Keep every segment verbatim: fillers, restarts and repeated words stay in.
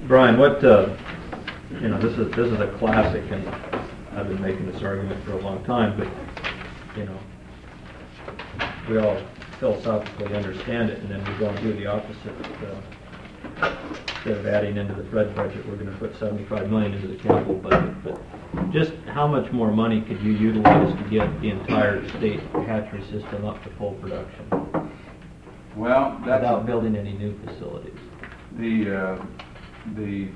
Brian, what, uh, you know, this is, this is a classic, and I've been making this argument for a long time, but, you know, we all philosophically understand it, and then we go and do the opposite. Uh, instead of adding into the Fred budget, we're going to put seventy-five million dollars into the Campbell budget. But just how much more money could you utilize to get the entire state hatchery system up to full production? Well, that's without building any new facilities. The uh, the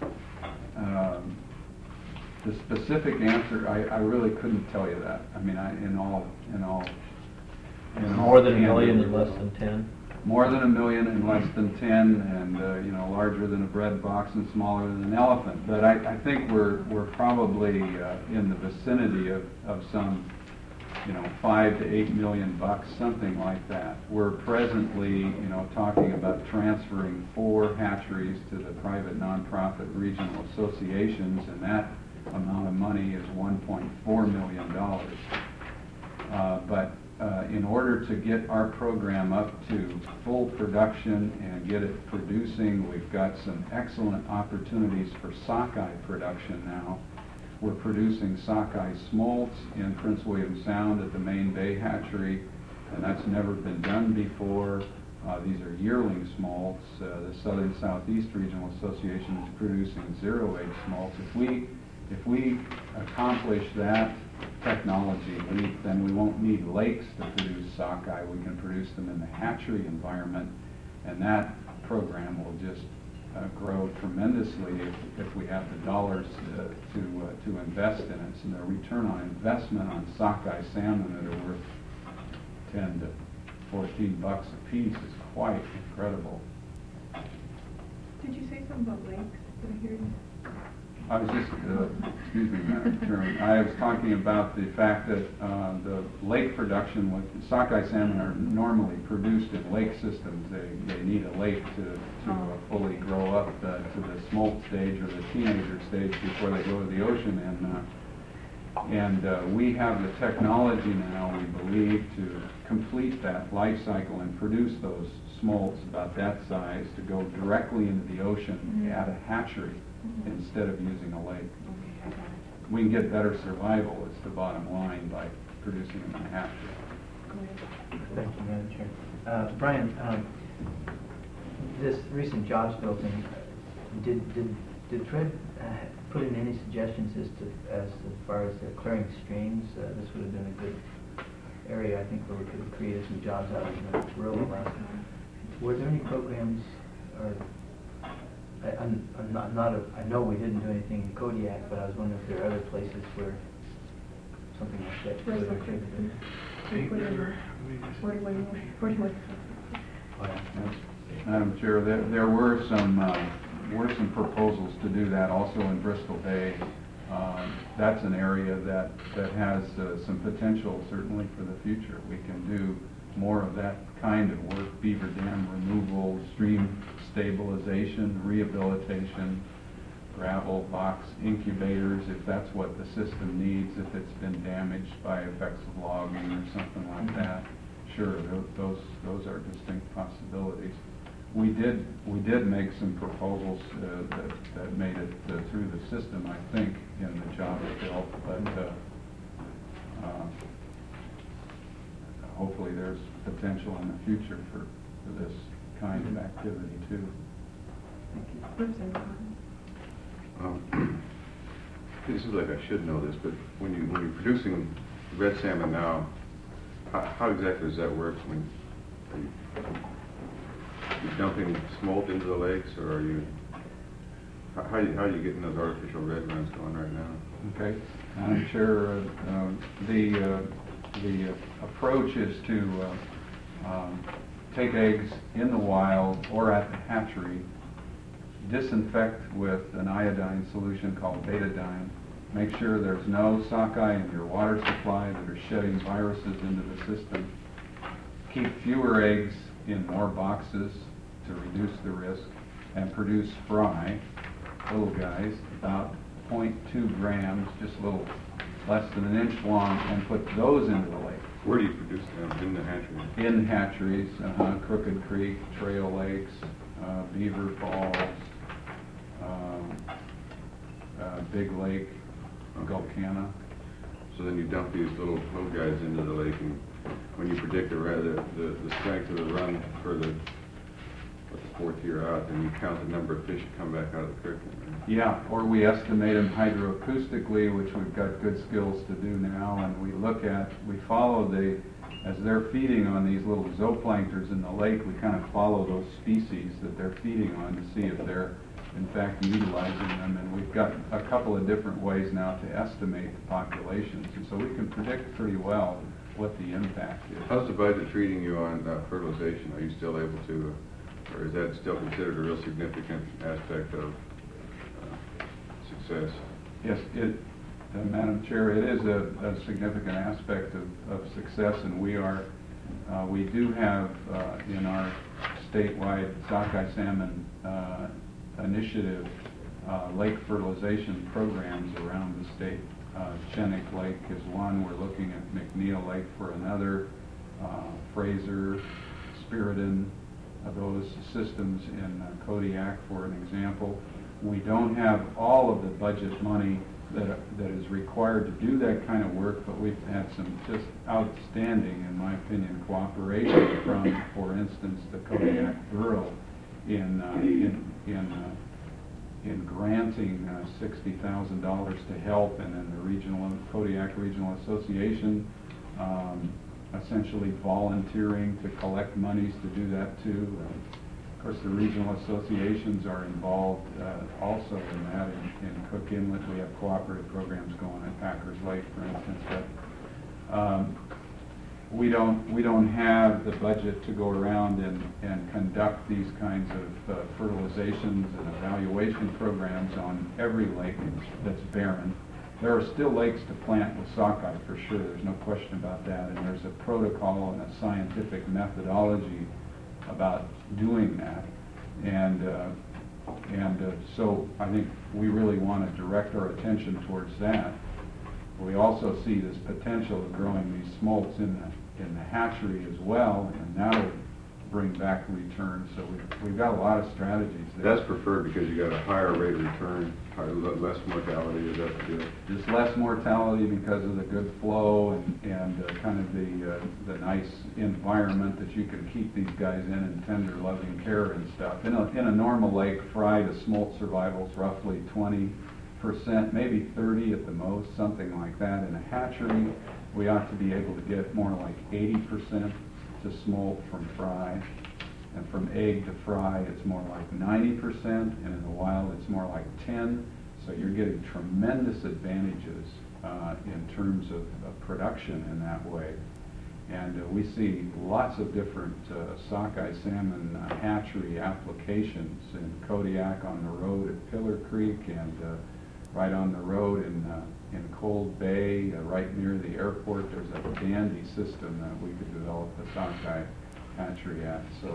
um, the specific answer, I, I really couldn't tell you that. I mean, I, in all in all. In More all than a million candor, and less than ten? More than a million and less than ten, and uh, you know, larger than a bread box and smaller than an elephant. But I, I think we're we're probably uh, in the vicinity of, of some, you know, five to eight million bucks, something like that. We're presently, you know, talking about transferring four hatcheries to the private nonprofit regional associations, and that amount of money is one point four million dollars. Uh, but Uh, in order to get our program up to full production and get it producing, we've got some excellent opportunities for sockeye production now. We're producing sockeye smolts in Prince William Sound at the Main Bay Hatchery, and that's never been done before. Uh, these are yearling smolts. Uh, the Southern Southeast Regional Association is producing zero-egg smolts. If we, if we accomplish that technology, we, then we won't need lakes to produce sockeye. We can produce them in the hatchery environment, and that program will just uh, grow tremendously if, if we have the dollars uh, to uh, to invest in it. So the return on investment on sockeye salmon that are worth ten to fourteen bucks a piece is quite incredible. Did you say something about lakes? Did I hear you? I was just, uh, excuse me, Madam Chairman, I was talking about the fact that uh, the lake production with sockeye salmon are normally produced in lake systems. They, they need a lake to, to uh, fully grow up uh, to the smolt stage or the teenager stage before they go to the ocean. And, uh, and uh, we have the technology now, we believe, to complete that life cycle and produce those smolts about that size to go directly into the ocean mm-hmm. at a hatchery. Mm-hmm. Instead of using a lake. Okay, I got it. We can get better survival, is the bottom line, by producing them in a hatchery. Go ahead. Thank you, Madam Chair. Uh, Brian, um, this recent jobs bill thing, did did did Fred uh, put in any suggestions as to as, as far as uh, clearing streams? Uh, this would have been a good area, I think, where we could have created some jobs out in the rural Alaska. Were there any programs or I, I'm, I'm not, not a, I know we didn't do anything in Kodiak, but I was wondering if there are other places where something like that could have been. forty-one, forty-one. Oh, yeah. Madam Chair, there, there were some uh, were some proposals to do that also in Bristol Bay. Um, that's an area that, that has uh, some potential certainly for the future. We can do more of that kind of work, beaver dam removal, stream stabilization, rehabilitation, gravel box incubators, if that's what the system needs, if it's been damaged by effects of logging or something like that. Sure, those those are distinct possibilities. We did we did make some proposals uh, that, that made it uh, through the system, I think, in the job bill, but uh, uh, hopefully there's potential in the future for, for this kind of activity too. Thank you. Um, it seems like I should know this, but when you when you're producing red salmon now, how, how exactly does that work? When are you, are you dumping smolt into the lakes, or are you how, how are you how are you getting those artificial red runs going right now? Okay, I'm sure uh, uh, the uh, the uh, approach is to uh, um, take eggs in the wild or at the hatchery, disinfect with an iodine solution called betadine, make sure there's no sockeye in your water supply that are shedding viruses into the system, keep fewer eggs in more boxes to reduce the risk, and produce fry, little guys, about zero point two grams, just a little less than an inch long, and put those into the lake. Where do you produce them? In the hatchery? In hatcheries, uh-huh, Crooked Creek, Trail Lakes, uh, Beaver Falls, uh, uh, Big Lake, Gulkana. So then you dump these little little guys into the lake, and when you predict the ra- the, the, the strength of the run for the, what, the fourth year out, then you count the number of fish that come back out of the creek. Right? Yeah, or we estimate them hydroacoustically, which we've got good skills to do now, and we look at, we follow the, as they're feeding on these little zooplankters in the lake, we kind of follow those species that they're feeding on to see if they're in fact utilizing them, and we've got a couple of different ways now to estimate the populations, and so we can predict pretty well what the impact is. How's the budget treating you on uh, fertilization? Are you still able to, uh, or is that still considered a real significant aspect of uh, success? Yes, it, uh, Madam Chair, it is a, a significant aspect of, of success, and we are, uh, we do have uh, in our statewide sockeye salmon uh, initiative uh, lake fertilization programs around the state. Uh, Chinook Lake is one. We're looking at McNeil Lake for another. Uh, Fraser, Spiriton, uh, those systems in uh, Kodiak, for an example. We don't have all of the budget money that that is required to do that kind of work, but we've had some just outstanding, in my opinion, cooperation from, for instance, the Kodiak Borough in uh, in in, uh, in granting uh, sixty thousand dollars to help, and then the regional Kodiak Regional Association um, essentially volunteering to collect monies to do that too. Uh, of course, the regional associations are involved uh, also in that. In, in Cook Inlet, we have cooperative programs going at Packers Lake, for instance. But um, we don't we don't have the budget to go around and, and conduct these kinds of uh, fertilizations and evaluation programs on every lake that's barren. There are still lakes to plant with sockeye for sure. There's no question about that. And there's a protocol and a scientific methodology about doing that. And uh, and uh, so I think we really want to direct our attention towards that. We also see this potential of growing these smolts in the in the hatchery as well, and that'll bring back returns. So we've, we've got a lot of strategies there. That's preferred because you got a higher rate of return, higher, less mortality. Is that the deal? Just less mortality because of the good flow and, and uh, kind of the uh, the nice environment that you can keep these guys in and tender loving care and stuff. In a, in a normal lake, fry to smolt survival is roughly twenty percent, maybe thirty at the most, something like that. In a hatchery, we ought to be able to get more like eighty percent to smolt from fry, and from egg to fry it's more like ninety percent, and in the wild it's more like ten. So you're getting tremendous advantages uh, in terms of, of production in that way. And uh, we see lots of different uh, sockeye salmon uh, hatchery applications in Kodiak, on the road at Pillar Creek, and uh, right on the road in uh, in Cold Bay, uh, right near the airport. There's a dandy system that we could develop a sockeye hatchery at. So,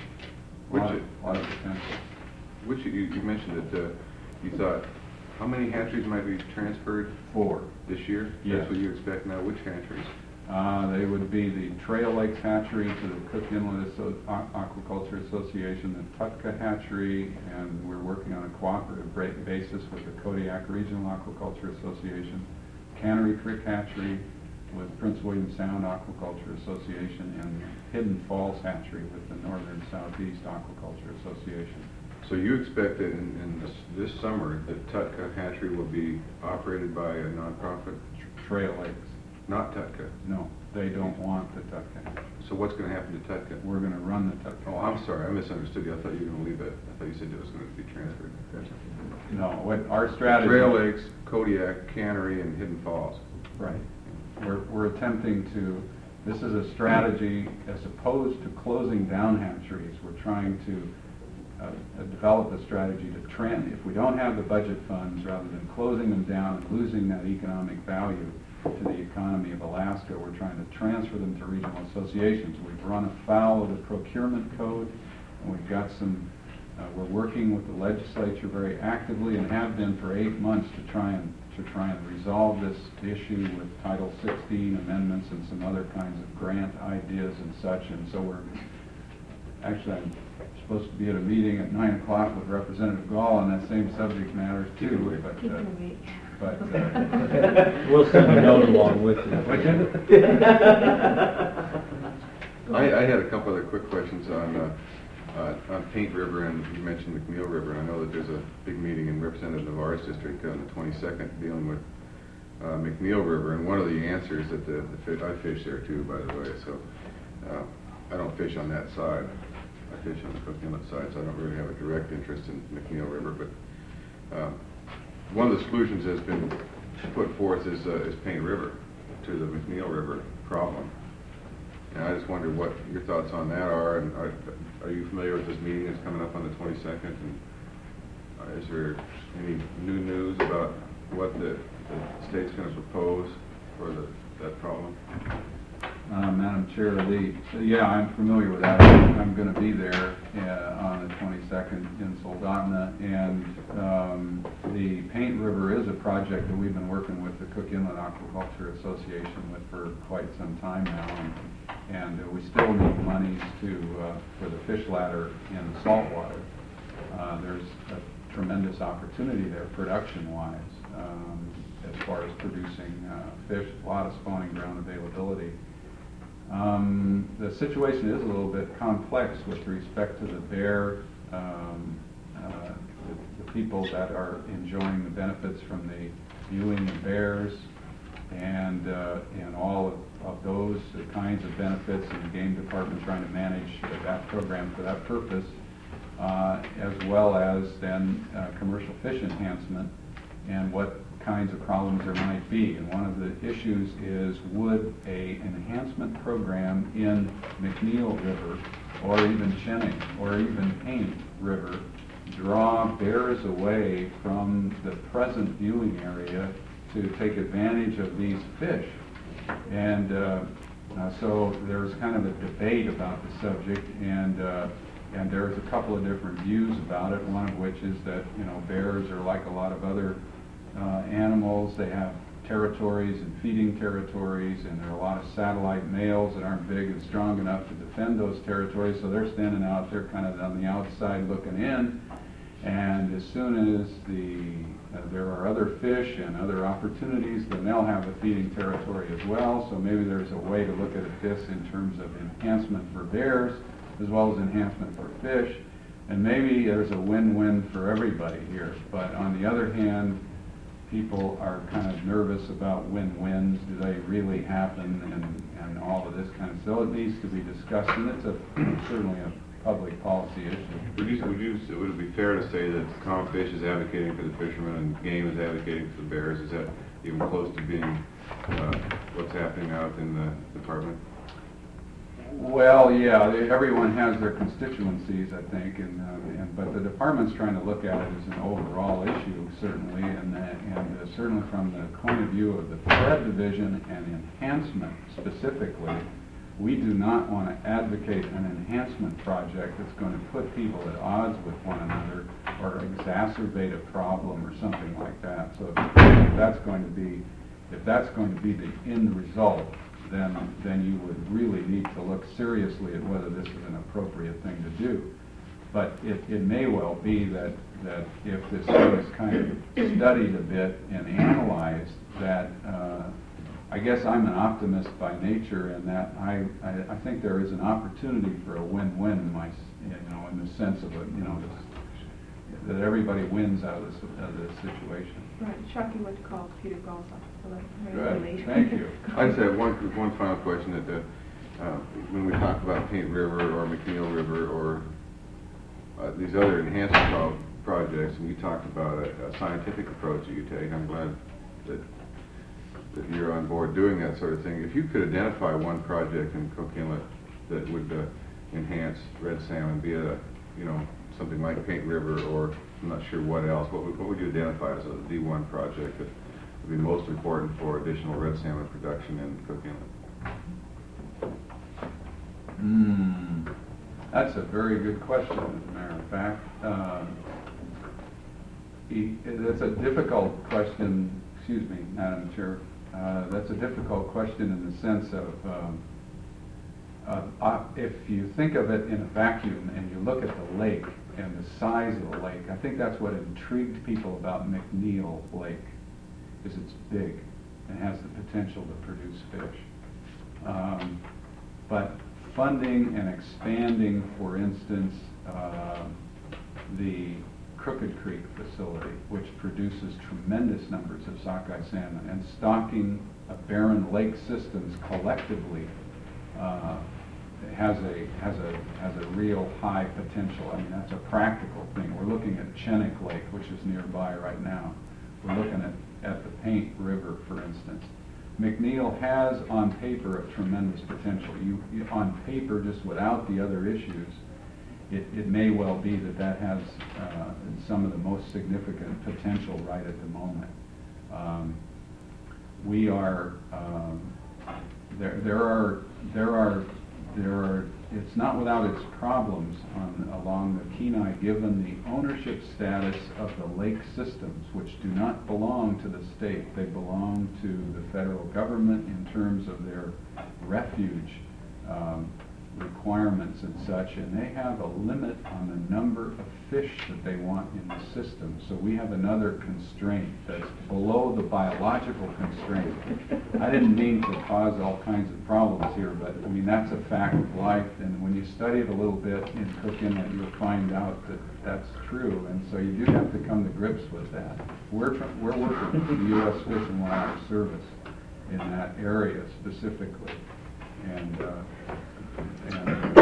a lot, Which, of, lot of potential. Which you, you mentioned that uh, you thought, how many hatcheries might be transferred Four. this year? Yes. That's what you expect now. Which hatcheries? Uh, they would be the Trail Lakes Hatchery to the Cook Inlet Asso- Aquaculture Association, the Tutka Hatchery, and we're working on a cooperative ba- basis with the Kodiak Regional Aquaculture Association, Cannery Creek Hatchery with Prince William Sound Aquaculture Association, and Hidden Falls Hatchery with the Northern Southeast Aquaculture Association. So you expect that in, in this, this summer, the Tutka hatchery will be operated by a nonprofit? Trail Lakes. Not Tutka. No, they don't want the Tutka. So what's going to happen to Tutka? We're going to run the Tutka. Oh, I'm sorry, I misunderstood you. I thought you were going to leave it. I thought you said it was going to be transferred. No, what our strategy... Trail Lakes, Kodiak, Cannery, and Hidden Falls. Right. We're, we're attempting to, this is a strategy as opposed to closing down hatcheries. We're trying to uh, develop a strategy to trend, if we don't have the budget funds, rather than closing them down and losing that economic value to the economy of Alaska, we're trying to transfer them to regional associations. We've run afoul of the procurement code, and we've got some, uh, we're working with the legislature very actively and have been for eight months to try and to try and resolve this issue with Title sixteen amendments and some other kinds of grant ideas and such. And so we're, actually I'm supposed to be at a meeting at nine o'clock with Representative Gall on that same subject matter too, but, Keep uh, it awake. but, uh, We'll send a note along with you. Would you? I, I had a couple other quick questions on, uh, uh, on Paint River, and you mentioned McNeil River, and I know that there's a big meeting in Representative Navarre's district on the twenty-second dealing with uh, McNeil River, and one of the answers that the, the fish, I fish there too, by the way, so uh, I don't fish on that side. I fish on the Cook Inlet side, so I don't really have a direct interest in McNeil River, but um, one of the solutions that's been put forth is, uh, is Paint River to the McNeil River problem. And I just wonder what your thoughts on that are, and are, are you familiar with this meeting that's coming up on the twenty-second? And uh, is there any new news about what the, the state's going to propose for the, that problem? Uh, Madam Chair, the, yeah, I'm familiar with that. I'm going to be there uh, on the twenty-second in Soldotna, and um, the Paint River is a project that we've been working with the Cook Inlet Aquaculture Association with for quite some time now, and, and uh, we still need monies to uh, for the fish ladder in the saltwater. Uh, there's a tremendous opportunity there production-wise um, as far as producing uh, fish, a lot of spawning ground availability. Um, the situation is a little bit complex with respect to the bear, um, uh, the, the people that are enjoying the benefits from the viewing of bears, and uh, and all of, of those kinds of benefits, and the game department trying to manage that program for that purpose, uh, as well as then uh, commercial fish enhancement and what kinds of problems there might be. And one of the issues is, would a enhancement program in McNeil River or even Cheney or even Paint River draw bears away from the present viewing area to take advantage of these fish? And uh, uh, so there's kind of a debate about the subject, and uh, and there's a couple of different views about it, one of which is that, you know, bears are like a lot of other Uh, animals. They have territories and feeding territories, and there are a lot of satellite males that aren't big and strong enough to defend those territories, so they're standing out there kind of on the outside looking in. And as soon as the uh, there are other fish and other opportunities, then they'll have a feeding territory as well. So maybe there's a way to look at this in terms of enhancement for bears as well as enhancement for fish, and maybe there's a win-win for everybody here. But on the other hand, people are kind of nervous about win-wins. Do they really happen, and, and all of this kind of stuff. So it needs to be discussed, and it's a certainly a public policy issue. Would you, would you, would it be fair to say that Common Fish is advocating for the fishermen and Game is advocating for the bears? Is that even close to being uh, what's happening out in the department? Well, yeah, they, everyone has their constituencies, I think, and, uh, and but the department's trying to look at it as an overall issue, certainly, and uh, and uh, certainly from the point of view of the Flood Division and enhancement specifically, we do not want to advocate an enhancement project that's going to put people at odds with one another or exacerbate a problem or something like that. So if that's going to be, if that's going to be the end result, then then you would really need to look seriously at whether this is an appropriate thing to do. But it, it may well be that, that if this thing is kind of studied a bit and analyzed, that uh, I guess I'm an optimist by nature, in that I, I, I think there is an opportunity for a win-win in my, you know, in the sense of a, you know, that everybody wins out of this, out of this situation. Right, shocking what to call Peter Gall's office. Good, thank you. I just have one, one final question that the, uh, when we talk about Paint River or McNeil River or uh, these other enhancement pro projects, and you talked about a, a scientific approach that you take, I'm glad that, that you're on board doing that sort of thing. If you could identify one project in Cook Inlet that would uh, enhance red salmon, be it a, you know, something like Paint River, or I'm not sure what else, what would, what would you identify as a D one project that would be most important for additional red salmon production in Cook Inlet? Mm, that's a very good question, as a matter of fact. Um, that's a difficult question, excuse me, Madam Chair. Uh, that's a difficult question in the sense of um, uh, uh, if you think of it in a vacuum and you look at the lake and the size of the lake, I think that's what intrigued people about McNeil Lake, is it's big and has the potential to produce fish. Um, but funding and expanding, for instance, uh, the Crooked Creek facility, which produces tremendous numbers of sockeye salmon, and stocking a barren lake systems collectively uh, has a has a has a real high potential. I mean, that's a practical thing. We're looking at Chinook Lake, which is nearby right now. We're looking at, at the Paint River, for instance. McNeil has on paper a tremendous potential. You, you on paper, just without the other issues, It, it may well be that that has uh, some of the most significant potential right at the moment. Um, we are um, there. There are there are there are. It's not without its problems on along the Kenai, given the ownership status of the lake systems, which do not belong to the state. They belong to the federal government in terms of their refuge Um, requirements and such, and they have a limit on the number of fish that they want in the system. So we have another constraint that's below the biological constraint. I didn't mean to cause all kinds of problems here, but I mean, that's a fact of life, and when you study it a little bit in Cook Inlet, you'll find out that that's true, and so you do have to come to grips with that. We're, tr- we're working with the U S Fish and Wildlife Service in that area specifically, and uh, And,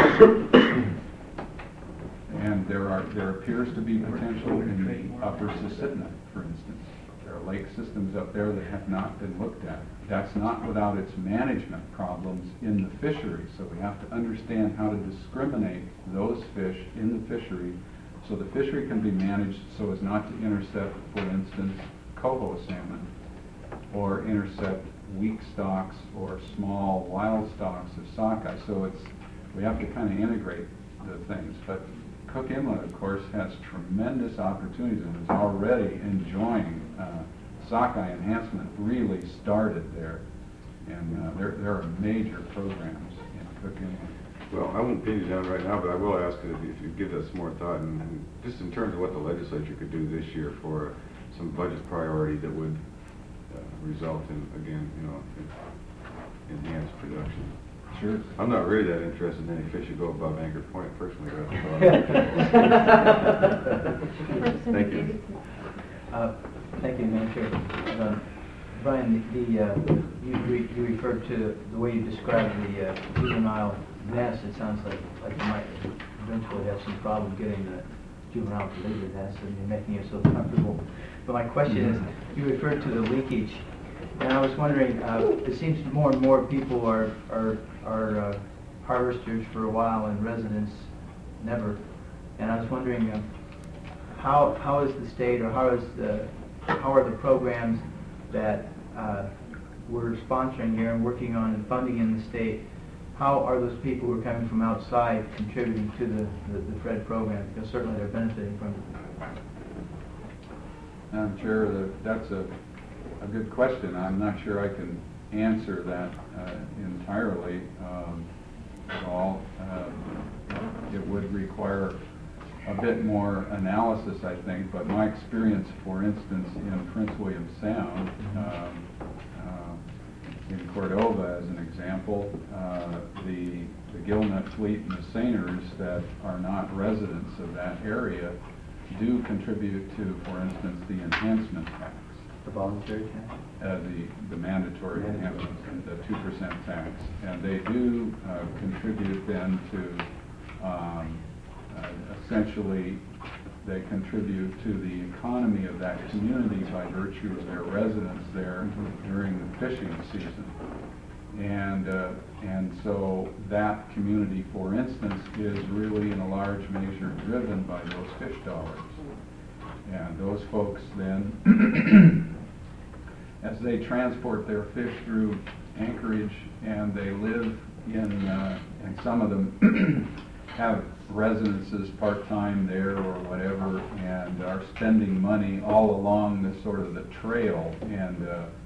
and there are there appears to be potential in the upper Susitna, for instance. There are lake systems up there that have not been looked at. That's not without its management problems in the fishery. So we have to understand how to discriminate those fish in the fishery, so the fishery can be managed so as not to intercept, for instance, coho salmon, or intercept weak stocks or small wild stocks of sockeye. So it's we have to kind of integrate the things. But Cook Inlet, of course, has tremendous opportunities and is already enjoying uh, sockeye enhancement. Really started there, and uh, there there are major programs in Cook Inlet. Well, I won't pin you down right now, but I will ask if if you give that some more thought, and, and just in terms of what the legislature could do this year for some budget priority that would Uh, result in, again, you know, in enhanced production. Sure. I'm not really that interested in any fish that go above Anchor Point, personally. Thank you. Uh, Thank you, Madam Chair. Uh, Brian, the, the, uh, you, re- you referred to the way you described the uh, juvenile nest. It sounds like, like you might eventually have some problem getting the juvenile to leave the nest, and you're making yourself comfortable. But my question is, you referred to the leakage, and I was wondering, uh, it seems more and more people are are, are uh, harvesters for a while and residents never. And I was wondering, uh, how how is the state, or how is the how are the programs that uh, we're sponsoring here and working on and funding in the state? How are those people who are coming from outside contributing to the, the, the F R E D program? Because certainly they're benefiting from it. Madam Chair, the, that's a, a good question. I'm not sure I can answer that uh, entirely um, at all. Uh, it would require a bit more analysis, I think, but my experience, for instance, in Prince William Sound, um, uh, in Cordova as an example, uh, the, the Gillnet Fleet and the Seiners that are not residents of that area do contribute to, for instance, the enhancement tax. The voluntary tax? Uh, the, the mandatory enhancement, the two percent tax. And they do uh, contribute then to, um, uh, essentially, they contribute to the economy of that community by virtue of their residence there during the fishing season. And uh, and so that community, for instance, is really in a large measure driven by those fish dollars. And those folks then, as they transport their fish through Anchorage, and they live in, uh, and some of them have residences part-time there or whatever, and are spending money all along the sort of the trail, and uh,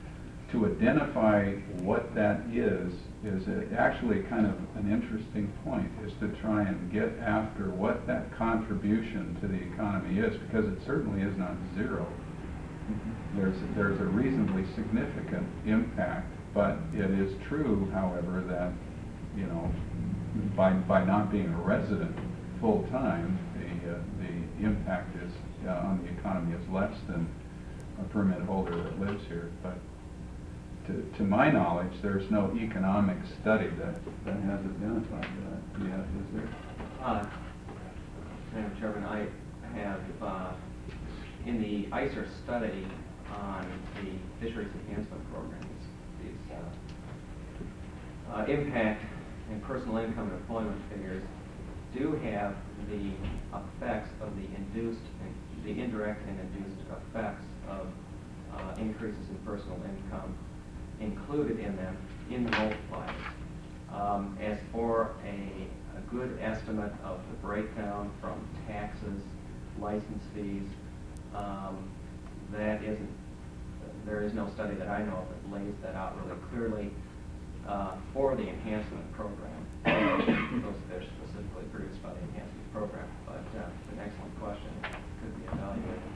to identify what that is, is a- actually kind of an interesting point, is to try and get after what that contribution to the economy is, because it certainly is not zero. There's, there's a reasonably significant impact, but it is true, however, that, you know, by, by not being a resident full-time, the, uh, the impact is, uh, on the economy is less than a permit holder that lives here. But to, to my knowledge, there's no economic study that, that has identified that yet, is there? Uh, Madam Chairman, I have, uh, in the I C E R study on the fisheries enhancement programs, these uh, uh, impact and personal income and employment figures do have the effects of the induced, the indirect and induced effects of uh, increases in personal income included in them in the multipliers. Um, as for a, a good estimate of the breakdown from taxes, license fees, um, that isn't, there is no study that I know of that lays that out really clearly uh, for the enhancement program. Those fish specifically produced by the enhancement program, but uh, it's an excellent question. It could be evaluated.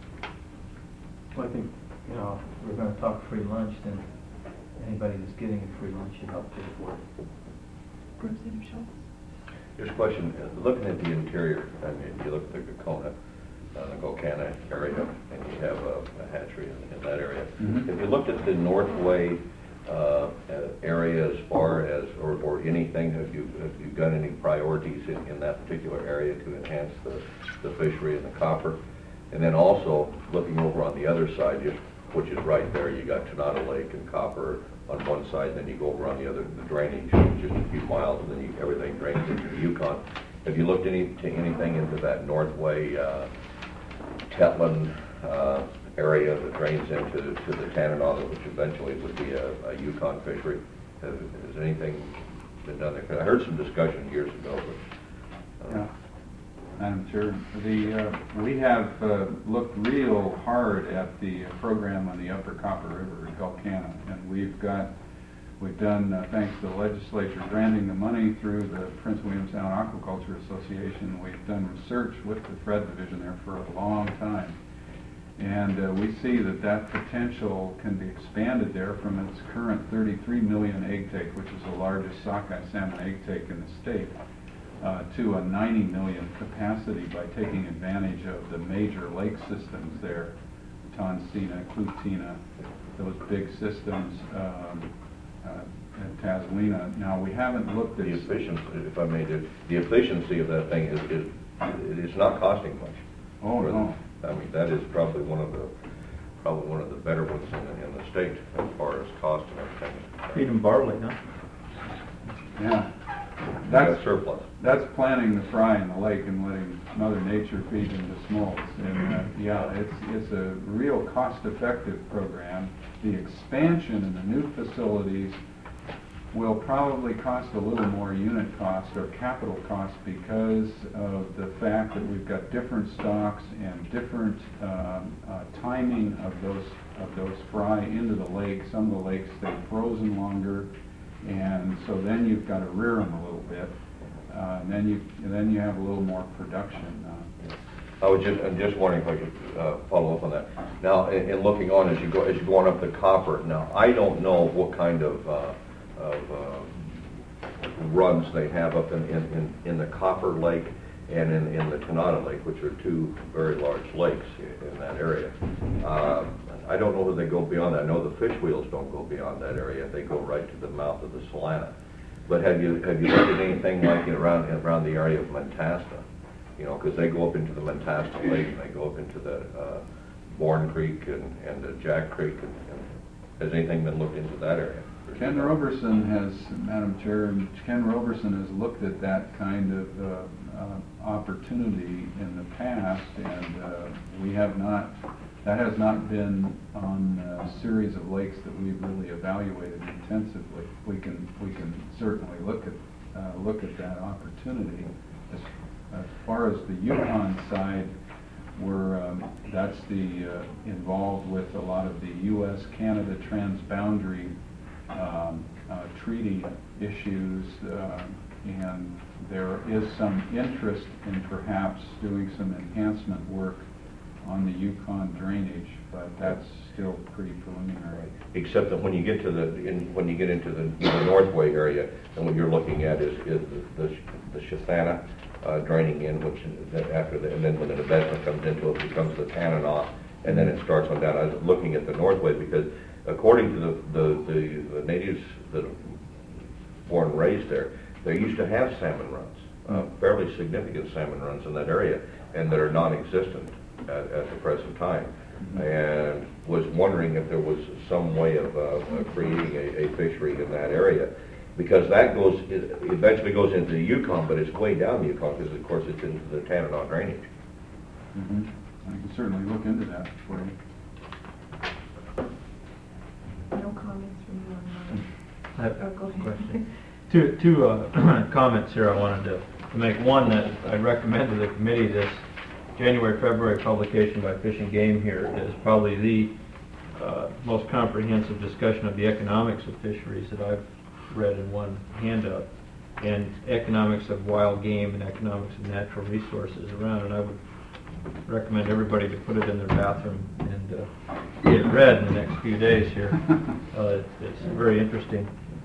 Well, I think, you know, if we're going to talk free lunch, then anybody that's getting a free lunch should help pay for it. Representative Schultz? Just a question, uh, looking at the interior, I mean, you look at the Gakona, uh, the Gokana area, and you have a, a hatchery in, in that area. Mhm. If you looked at the Northway uh, uh, area as far as, or, or anything, have you, have you done any priorities in, in that particular area to enhance the, the fishery and the copper? And then also, looking over on the other side, just, which is right there, you got Tanana Lake and copper on one side, then you go over on the other, the drainage, just a few miles, and then you, everything drains into the Yukon. Have you looked any, to anything into that Northway, uh, Tetland, uh, area that drains into to the Tanana, which eventually would be a, a Yukon fishery? Has, has anything been done there? 'Cause I heard some discussion years ago, but... Uh, Yeah. Madam Chair, the, uh, we have uh, looked real hard at the program on the Upper Copper River in Gulkana, and we've got, we've done, uh, thanks to the legislature granting the money through the Prince William Sound Aquaculture Association, we've done research with the Fred Division there for a long time. And uh, we see that that potential can be expanded there from its current thirty-three million egg take, which is the largest sockeye salmon egg take in the state, Uh, to a ninety million capacity by taking advantage of the major lake systems there, Tonsina, Klutina, those big systems, um, uh, at Tazewina. Now, we haven't looked at... The efficiency, if I may, the, the efficiency of that thing is, is, it's not costing much. Oh, no. I mean, that is probably one of the, probably one of the better ones in the, in the state as far as cost and everything. Feed them barley, huh? Yeah. That's That's, surplus. that's planting the fry in the lake and letting Mother Nature feed them the smolts. And, uh, yeah, it's, it's a real cost-effective program. The expansion in the new facilities will probably cost a little more unit cost or capital cost because of the fact that we've got different stocks and different um, uh, timing of those, of those fry into the lake. Some of the lakes stay frozen longer, and so then you've got to rear them a little bit. Uh, and then you, and then you have a little more production. Uh, I was just, I'm just wondering if I could uh, follow up on that. Now, in, in looking on as you go, as you're going up the copper, now, I don't know what kind of, uh, of uh, runs they have up in, in, in, in the Copper Lake and in, in the Tanana Lake, which are two very large lakes in that area. Uh, I don't know whether they go beyond that. I know the fish wheels don't go beyond that area. They go right to the mouth of the Solana. But have you, have you looked at anything like it around, around the area of Mentasta? You know, because they go up into the Mentasta Lake and they go up into the uh, Bourne Creek and, and the Jack Creek. And, and has anything been looked into that area? Ken Roberson has, Madam Chair, Ken Roberson has looked at that kind of uh, uh, opportunity in the past, and uh, we have not, that has not been on a series of lakes that we've really evaluated intensively. We can, we can certainly look at, uh, look at that opportunity. As, as far as the Yukon side, we're, um, that's the, uh, involved with a lot of the U S Canada transboundary um, uh, treaty issues, uh, and there is some interest in perhaps doing some enhancement work on the Yukon drainage, but that's still pretty preliminary. Except that when you get to the, in, when you get into the, the Northway area, and what you're looking at is, is the, the, the Chithana uh, draining in, which then after the, and then when the Nebezna comes into it, becomes the Tanana, and then it starts on down. I was looking at the Northway because according to the, the, the, the natives that are born and raised there, they used to have salmon runs, uh, fairly significant salmon runs in that area, and that are non-existent at, at the present time. Mm-hmm. And was wondering if there was some way of uh, creating a, a fishery in that area, because that goes, it eventually goes into the Yukon, but it's way down the Yukon because of course it's into the Tanana drainage. Mm-hmm. I can certainly look into that for you. No comments from you on I have Oh, go a ahead. question. Two, two uh, comments here I wanted to, to make. One, that I recommend to the committee this January, February publication by Fish and Game here is probably the uh, most comprehensive discussion of the economics of fisheries that I've read in one handout, and economics of wild game and economics of natural resources around. And I would recommend everybody to put it in their bathroom and uh, get it read in the next few days here. Uh, it's very interesting.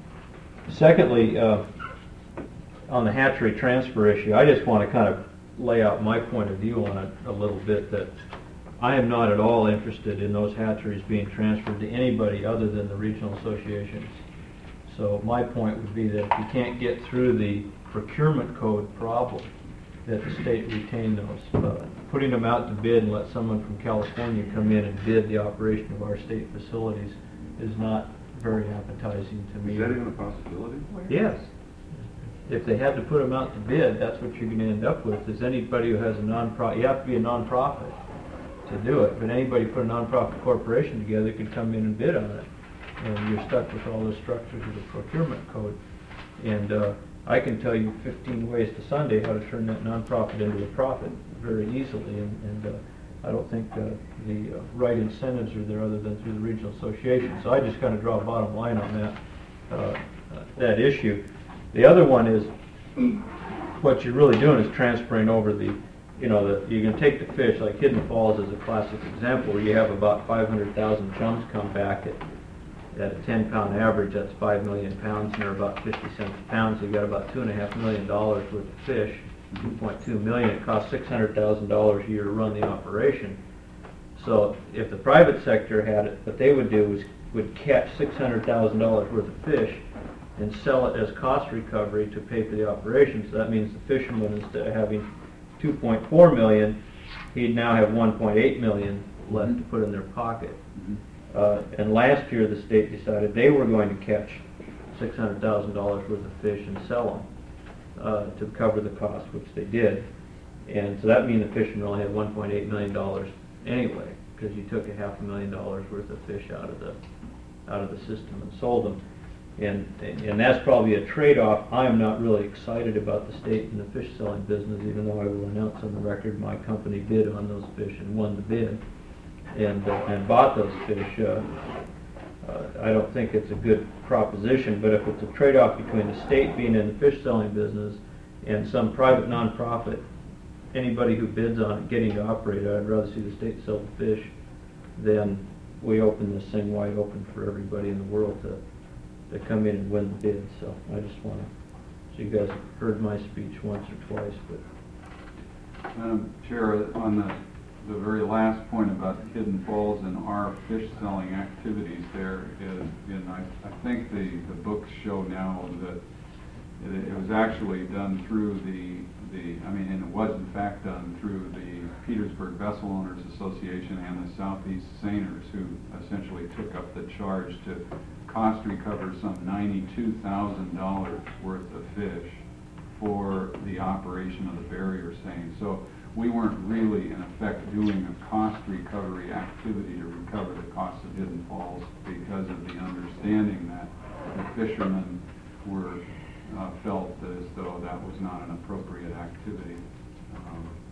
Secondly, uh, on the hatchery transfer issue, I just want to kind of lay out my point of view on it a little bit, that I am not at all interested in those hatcheries being transferred to anybody other than the regional associations. So my point would be that if you can't get through the procurement code problem, that the state retain those. Uh, putting them out to bid and let someone from California come in and bid the operation of our state facilities is not very appetizing to me. Is that even a possibility? Yes. If they had to put them out to bid, that's what you're going to end up with, is anybody who has a non-profit, you have to be a non-profit to do it, but anybody put a non-profit corporation together could come in and bid on it. And you're stuck with all the structures of the procurement code. And uh, I can tell you fifteen ways to Sunday how to turn that non-profit into a profit very easily, and, and uh, I don't think uh, the uh, right incentives are there other than through the regional association. So I just kind of draw a bottom line on that, uh, uh, that issue. The other one is, what you're really doing is transferring over the, you know, the, you can take the fish, like Hidden Falls is a classic example, where you have about five hundred thousand chums come back at, at a ten pound average. That's five million pounds, and they're about fifty cents a pound, so you got about two and a half million dollars worth of fish, two point two million. It costs six hundred thousand dollars a year to run the operation. So if the private sector had it, what they would do is would catch six hundred thousand dollars worth of fish and sell it as cost recovery to pay for the operation. So that means the fisherman, instead of having two point four million, he'd now have one point eight million left mm-hmm. to put in their pocket. Mm-hmm. Uh, and last year the state decided they were going to catch six hundred thousand dollars worth of fish and sell them uh, to cover the cost, which they did. And so that means the fisherman only had one point eight million dollars anyway, because you took a half a million dollars worth of fish out of the out of the system and sold them. And and that's probably a trade-off. I'm not really excited about the state in the fish selling business, even though I will announce on the record my company bid on those fish and won the bid and uh, and bought those fish. Uh, uh, I don't think it's a good proposition, but if it's a trade-off between the state being in the fish selling business and some private nonprofit, anybody who bids on it getting to operate, I'd rather see the state sell the fish than we open this thing wide open for everybody in the world to to come in and win the bid. So I just want to, so you guys have heard my speech once or twice, but Madam Chair, on the, the very last point about Hidden Falls and our fish selling activities there is, and I, I think the, the books show now that it, it was actually done through the, the, I mean, and it was in fact done through the Petersburg Vessel Owners Association and the Southeast Seiners, who essentially took up the charge to cost recover some ninety-two thousand dollars worth of fish for the operation of the barrier seine. So we weren't really, in effect, doing a cost recovery activity to recover the cost of Hidden Falls because of the understanding that the fishermen were uh, felt as though that was not an appropriate activity. Um,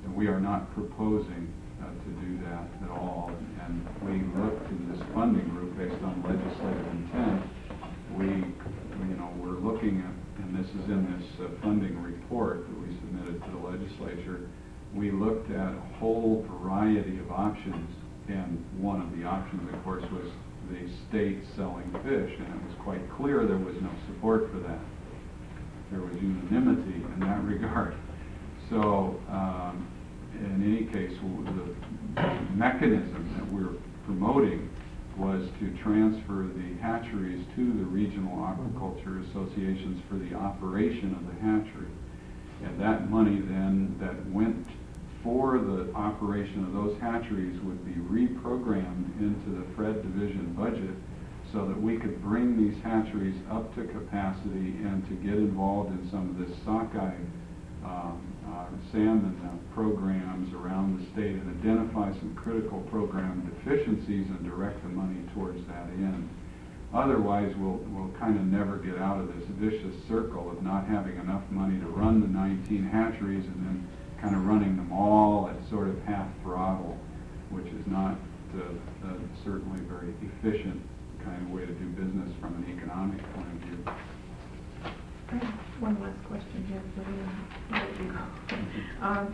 And we are not proposing uh, to do that at all. And we looked in this funding group based on legislative intent. We, you know, we're looking at, and this is in this uh, funding report that we submitted to the legislature, we looked at a whole variety of options, and one of the options, of course, was the state selling fish, and it was quite clear there was no support for that. There was unanimity in that regard. So, um, in any case, the mechanism that we're promoting was to transfer the hatcheries to the regional aquaculture associations for the operation of the hatchery. And that money then that went for the operation of those hatcheries would be reprogrammed into the Fred Division budget so that we could bring these hatcheries up to capacity and to get involved in some of this sockeye um, uh, salmon uh, programs around the state and identify some critical program deficiencies and direct the money towards that end. Otherwise, we'll, we'll kind of never get out of this vicious circle of not having enough money to run the nineteen hatcheries and then kind of running them all at sort of half throttle, which is not uh, uh, certainly very efficient kind of way to do business from an economic point of view. I have one last question here for you. Let you go. Um,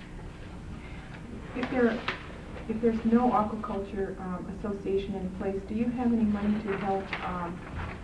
If there, if there's no aquaculture um, association in place, do you have any money to help um,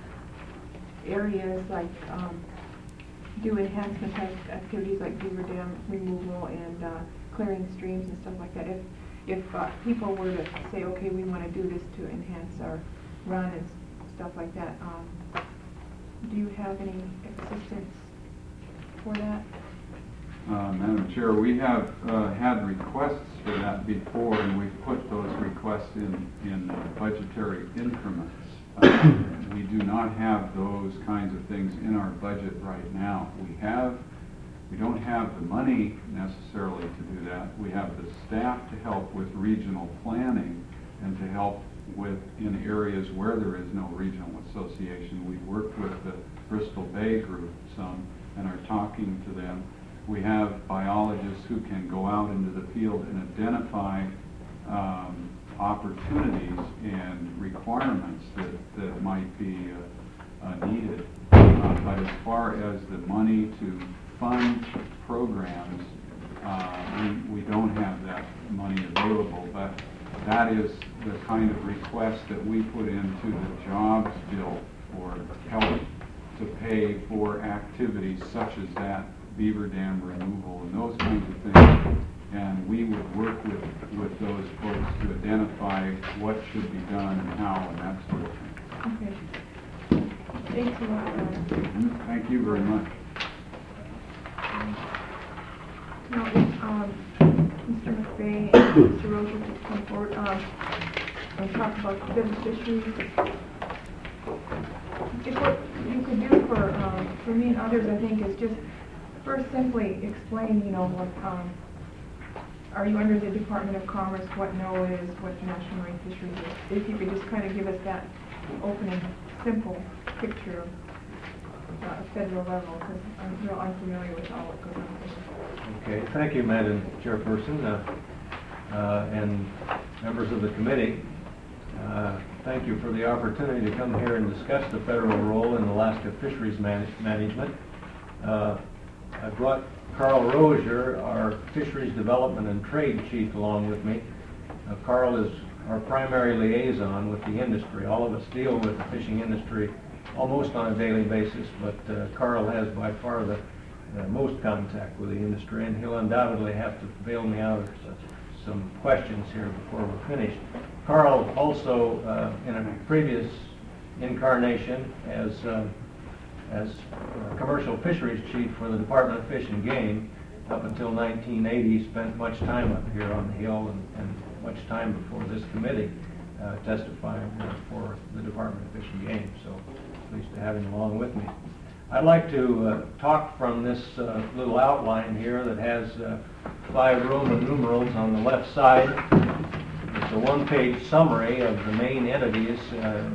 areas like um, do enhancement type activities like beaver dam removal and uh, clearing streams and stuff like that? If if uh, people were to say, okay, we want to do this to enhance our run and stuff like that, um, do you have any assistance for that? Uh, Madam Chair, we have uh, had requests for that before, and we've put those requests in, in uh, budgetary increments. Uh, we do not have those kinds of things in our budget right now. We have, we don't have the money necessarily to do that. We have the staff to help with regional planning and to help with in areas where there is no regional association. We've worked with the Bristol Bay group some and are talking to them. We have biologists who can go out into the field and identify um, opportunities and requirements that, that might be uh, uh, needed. Uh, but as far as the money to fund programs, uh, we, we don't have that money available. But that is the kind of request that we put into the jobs bill for help to pay for activities such as that, beaver dam removal and those kinds of things. And we would work with, with those folks to identify what should be done and how and that sort of thing. Okay. Thanks a lot. Mm-hmm. Thank you very much. Now, if um, Mister McVeigh and Mister Roser could come forward um, and talk about the fisheries. If what you could do for um, for me and others, I think, is just first simply explain, you know, what um, are you under the Department of Commerce, what NOAA is, what the National Marine Fisheries is. If you could just kind of give us that opening, simple picture of uh, federal level, because I'm real unfamiliar with all what goes on there. Okay, thank you, Madam Chairperson, uh, uh, and members of the committee. Uh, thank you for the opportunity to come here and discuss the federal role in Alaska fisheries man management. Uh, I brought Carl Rozier, our Fisheries Development and Trade Chief, along with me. Uh, Carl is our primary liaison with the industry. All of us deal with the fishing industry almost on a daily basis, but uh, Carl has by far the uh, most contact with the industry, and he'll undoubtedly have to bail me out of some questions here before we're finished. Carl also, uh, in a previous incarnation as uh, as uh, commercial fisheries chief for the Department of Fish and Game, up until nineteen eighty, spent much time up here on the Hill and, and much time before this committee uh, testifying uh, for the Department of Fish and Game. So pleased to have him along with me. I'd like to uh, talk from this uh, little outline here that has uh, five Roman numerals on the left side. It's a one-page summary of the main entities uh,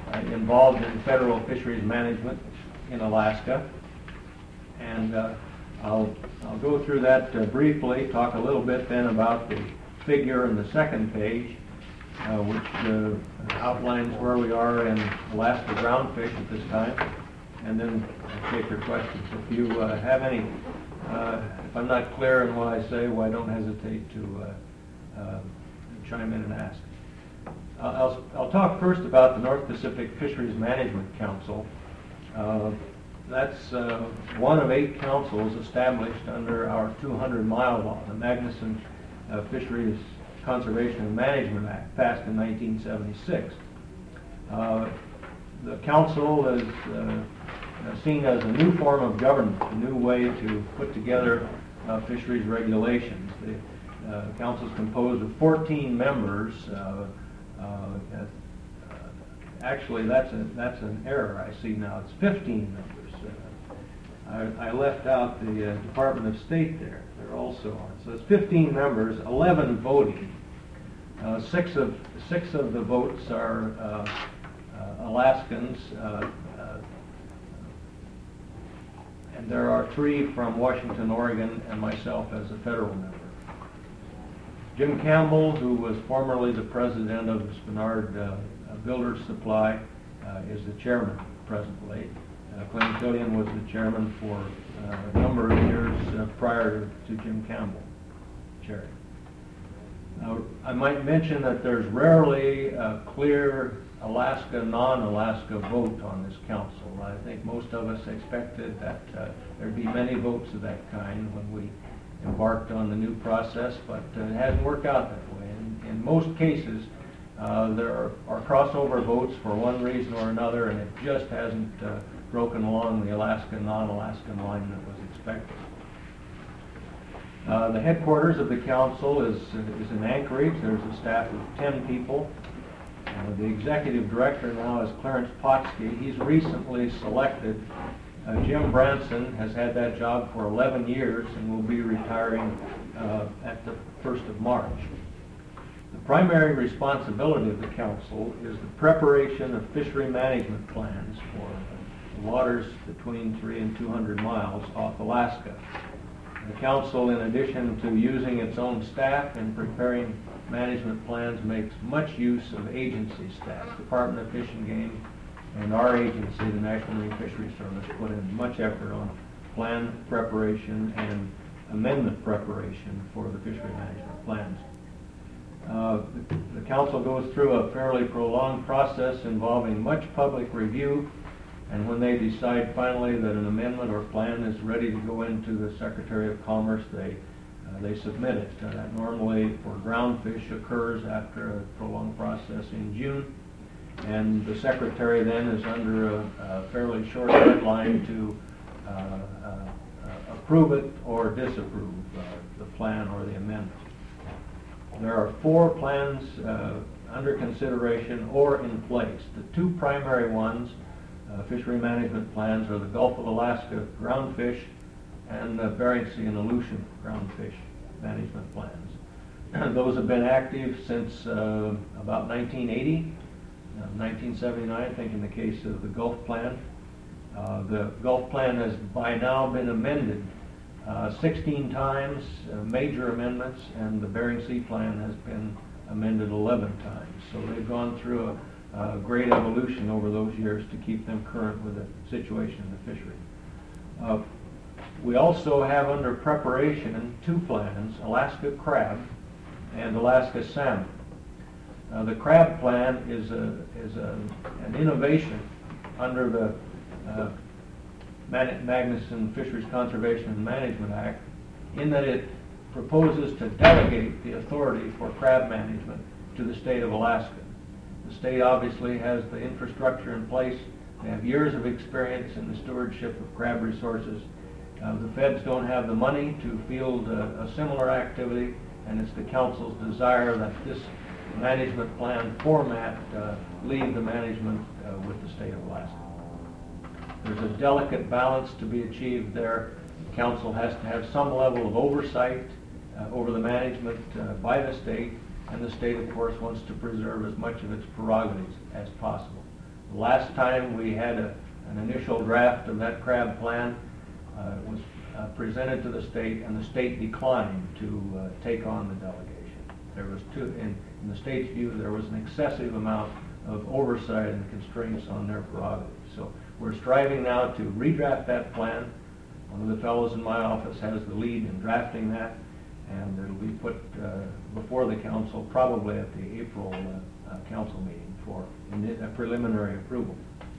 involved in federal fisheries management in Alaska. And uh, I'll, I'll go through that uh, briefly, talk a little bit then about the figure in the second page, uh, which uh, outlines where we are in Alaska groundfish at this time, and then I'll take your questions. If you uh, have any, uh, if I'm not clear in what I say, why don't hesitate to uh, uh, chime in and ask. Uh, I'll, I'll talk first about the North Pacific Fisheries Management Council. Uh, That's uh, one of eight councils established under our two hundred mile law, the Magnuson uh, Fisheries Conservation and Management Act, passed in nineteen seventy-six. Uh, the council is uh, seen as a new form of government, a new way to put together uh, fisheries regulations. The uh, council is composed of fourteen members. Uh, uh, actually, that's, a, that's an error I see now. It's fifteen members. I, I left out the uh, Department of State there. They're also on. So it's fifteen members, eleven voting. Uh, six of six of the votes are uh, uh, Alaskans, uh, uh, and there are three from Washington, Oregon, and myself as a federal member. Jim Campbell, who was formerly the president of the Spenard uh, Builders Supply, uh, is the chairman presently. Uh, Clem Killian was the chairman for uh, a number of years uh, prior to, to Jim Campbell chairing. Now, I might mention that there's rarely a clear Alaska, non-Alaska vote on this council. I think most of us expected that uh, there'd be many votes of that kind when we embarked on the new process, but uh, it hasn't worked out that way. In, in most cases, uh, there are, are crossover votes for one reason or another, and it just hasn't uh, broken along the Alaska, non-Alaskan line that was expected. Uh, the headquarters of the council is, is in Anchorage. There's a staff of ten people. Uh, the executive director now is Clarence Potsky. He's recently selected. Uh, Jim Branson has had that job for eleven years and will be retiring uh, at the first of March. The primary responsibility of the council is the preparation of fishery management plans for the waters between three and two hundred miles off Alaska. The council, in addition to using its own staff and preparing management plans, makes much use of agency staff. Department of Fish and Game and our agency, the National Marine Fisheries Service, put in much effort on plan preparation and amendment preparation for the fishery management plans. Uh, the, the council goes through a fairly prolonged process involving much public review, and when they decide finally that an amendment or plan is ready to go into the Secretary of Commerce, they uh, they submit it. Uh, that normally for groundfish occurs after a prolonged process in June, and the Secretary then is under a, a fairly short deadline to uh, uh, uh, approve it or disapprove uh, the plan or the amendment. There are four plans uh, under consideration or in place. The two primary ones, uh, fishery management plans, are the Gulf of Alaska groundfish and the Bering Sea and Aleutian groundfish management plans. Those have been active since uh, about nineteen eighty, uh, nineteen seventy-nine, I think, in the case of the Gulf Plan. Uh, the Gulf Plan has by now been amended Uh, sixteen times, uh, major amendments, and the Bering Sea Plan has been amended eleven times. So they've gone through a, a great evolution over those years to keep them current with the situation in the fishery. Uh, we also have under preparation two plans, Alaska crab and Alaska salmon. Uh, the crab plan is, a, is a, an innovation under the uh, Magnuson Fisheries Conservation and Management Act, in that it proposes to delegate the authority for crab management to the state of Alaska. The state obviously has the infrastructure in place. They have years of experience in the stewardship of crab resources. Uh, the feds don't have the money to field a, a similar activity, and it's the council's desire that this management plan format uh, leave the management uh, with the state of Alaska. There's a delicate balance to be achieved there. The council has to have some level of oversight uh, over the management uh, by the state, and the state, of course, wants to preserve as much of its prerogatives as possible. The last time we had a, an initial draft of that crab plan, uh, it was uh, presented to the state, and the state declined to uh, take on the delegation. There was two, in, in the state's view, there was an excessive amount of oversight and constraints on their prerogatives. So we're striving now to redraft that plan. One of the fellows in my office has the lead in drafting that, and it'll be put uh, before the council probably at the April uh, uh, council meeting for a preliminary approval.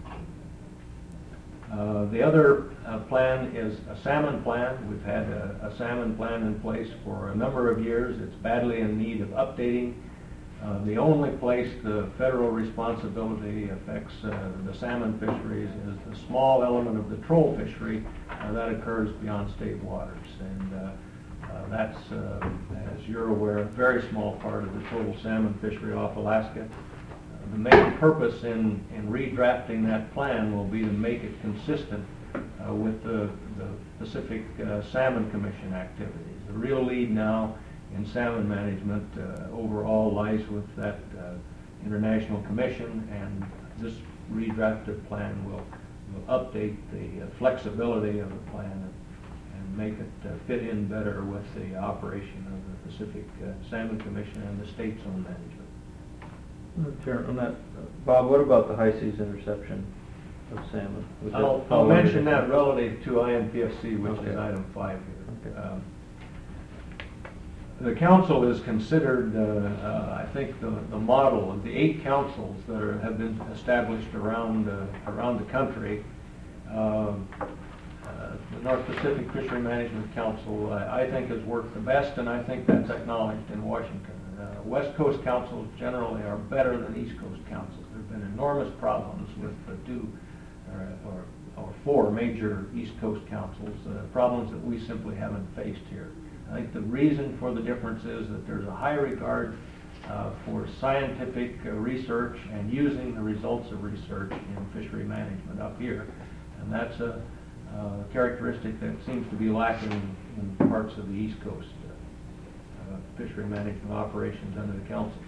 Uh, the other uh, plan is a salmon plan. We've had a, a salmon plan in place for a number of years. It's badly in need of updating. Uh, the only place the federal responsibility affects uh, the salmon fisheries is the small element of the troll fishery uh, that occurs beyond state waters. And uh, uh, that's, uh, as you're aware, a very small part of the total salmon fishery off Alaska. The main purpose in, in redrafting that plan will be to make it consistent uh, with the, the Pacific uh, Salmon Commission activities. The real lead now in salmon management uh, overall lies with that uh, International Commission, and this redrafted plan will, will update the uh, flexibility of the plan and, and make it uh, fit in better with the operation of the Pacific uh, Salmon Commission and the state's own management. Chair, on that, uh, Bob, what about the high seas interception of salmon? Was that I'll, I'll fall under mention the- that relative to I N P S C, which Okay. is item five here. Okay. Um, The council is considered, uh, uh, I think, the, the model of the eight councils that are, have been established around, uh, around the country. Um, uh, The North Pacific Fishery Management Council, I, I think, has worked the best, and I think that's acknowledged in Washington. Uh, West Coast councils generally are better than East Coast councils. There have been enormous problems with the two or, or, or four major East Coast councils, uh, problems that we simply haven't faced here. I think the reason for the difference is that there's a high regard uh, for scientific uh, research and using the results of research in fishery management up here, and that's a uh, characteristic that seems to be lacking in parts of the East Coast. Uh, fishery management operations under the councils.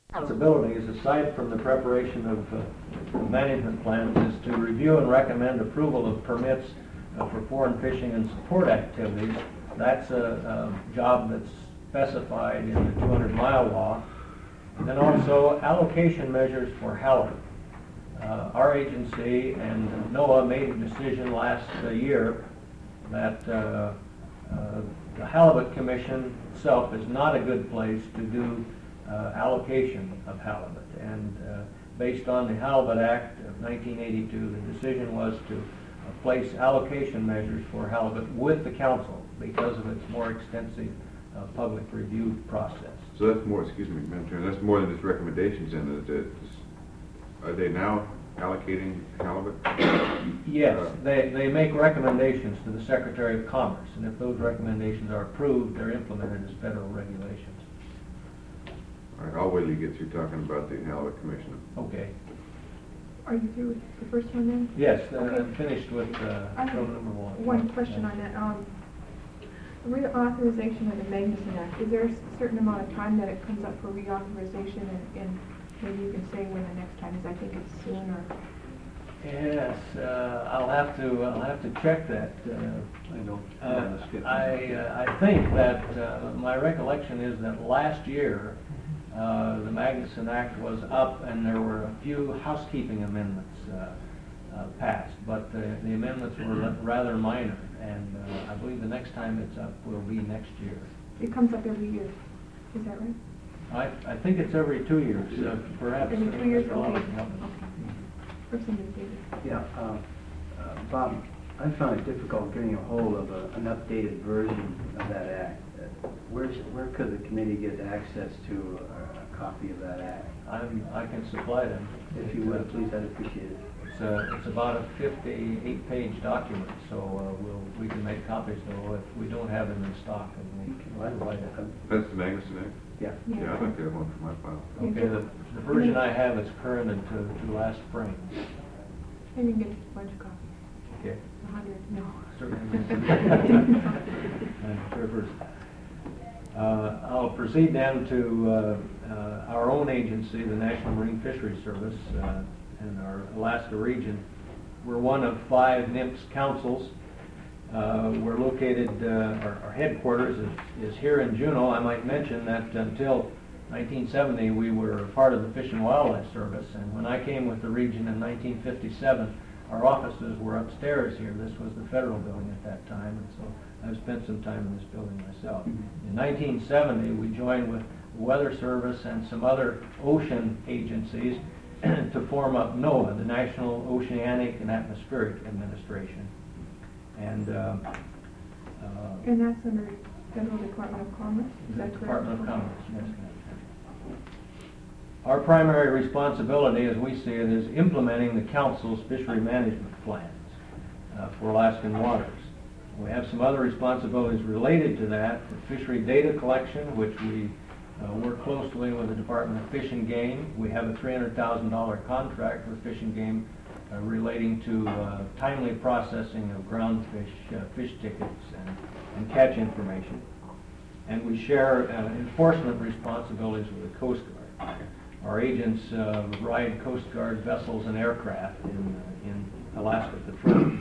Responsibilities, aside from the preparation of uh, management plans, is to review and recommend approval of permits uh, for foreign fishing and support activities. That's a, a job that's specified in the two hundred mile law. And then also allocation measures for halibut. Uh, our agency and NOAA made a decision last uh, year that uh, uh, the Halibut Commission itself is not a good place to do uh, allocation of halibut. And uh, based on the Halibut Act of nineteen eighty-two, the decision was to uh, place allocation measures for halibut with the council because of its more extensive uh, public review process. So that's more, excuse me, Madam Chair, that's more than just recommendations, and that it's- are they now allocating halibut? Yes, Uh, they, they make recommendations to the Secretary of Commerce, and if those recommendations are approved, they're implemented as federal regulations. All right, I'll wait till you get through talking about the halibut commission. Okay. Are you through with the first one then? Yes, uh, Okay. I'm finished with uh, I have show number one. one question on that. Um, reauthorization of the Magnuson Act, is there a certain amount of time that it comes up for reauthorization, and, and maybe you can say when the next time is? I think it's soon, or... Yes, uh, I'll have to, I'll have to check that. uh, I don't. Uh, I, uh, I think that, uh, my recollection is that last year, uh, the Magnuson Act was up and there were a few housekeeping amendments uh, uh, passed, but the the amendments were rather minor, and uh, I believe the next time it's up will be next year. It comes up every year, is that right? I, I think it's every two years, uh, perhaps. Every two years, Mister Lawler okay. can help me. Okay. Person David. Yeah, uh, uh, Bob, I found it difficult getting a hold of a- an updated version of that act. Uh, Where's, where could the committee get access to a a copy of that act? I'm, I can supply them. If you would, please, I'd appreciate it. It's a, it's about a fifty-eight page document, so uh, we'll, we can make copies though if we don't have them in stock. And Well, I'd we'll like provide it. to- That's the Magnuson Act? Yeah. Yeah, I'd like to have one for my file. Okay, the, the version I have is current until to last spring. Maybe you can get a bunch of copies, Okay. a hundred, no. Certainly. Uh, sure, first. Uh, I'll proceed then to uh, uh, our own agency, the National Marine Fisheries Service, uh, and our Alaska region. We're one of five NIMS councils. Uh, We're located, uh, our our headquarters is is here in Juneau. I might mention that until nineteen seventy, we were part of the Fish and Wildlife Service, and when I came with the region in nineteen fifty-seven, our offices were upstairs here. This was the federal building at that time, and so I've spent some time in this building myself. In nineteen seventy, we joined with the Weather Service and some other ocean agencies to form up NOAA, the National Oceanic and Atmospheric Administration. And, uh, uh, And that's under Federal Department of Commerce, is the that correct? Department of Commerce, yes, ma'am. Our primary responsibility, as we see it, is implementing the council's fishery management plans uh, for Alaskan waters. We have some other responsibilities related to that, for fishery data collection, which we uh, work closely with the Department of Fish and Game. We have a three hundred thousand dollar contract with Fish and Game uh, relating to uh, timely processing of ground fish, uh, fish tickets, and, and catch information. And we share uh, enforcement responsibilities with the Coast Guard. Our agents uh, ride Coast Guard vessels and aircraft in, uh, in Alaska patrol.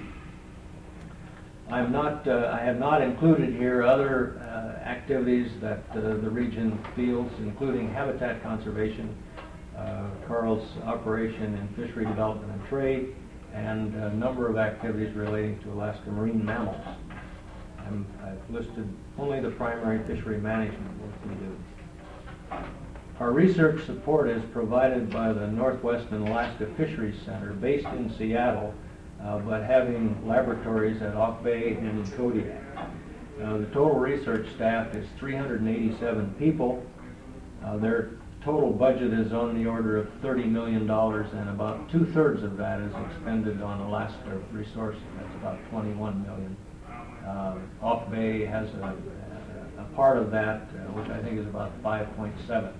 I'm not, uh, I have not included here other uh, activities that uh, the region fields, including habitat conservation, uh, Carl's operation in fishery development and trade, and a number of activities relating to Alaska marine mammals. I'm, I've listed only the primary fishery management work we do. Our research support is provided by the Northwestern Alaska Fisheries Center, based in Seattle, uh, but having laboratories at Off Bay and in Kodiak. Uh, the total research staff is three hundred eighty-seven people. Uh, their total budget is on the order of thirty million dollars, and about two-thirds of that is expended on Alaska resources. That's about twenty-one million dollars. Uh, Off Bay has a, a, a part of that, uh, which I think is about five point seven.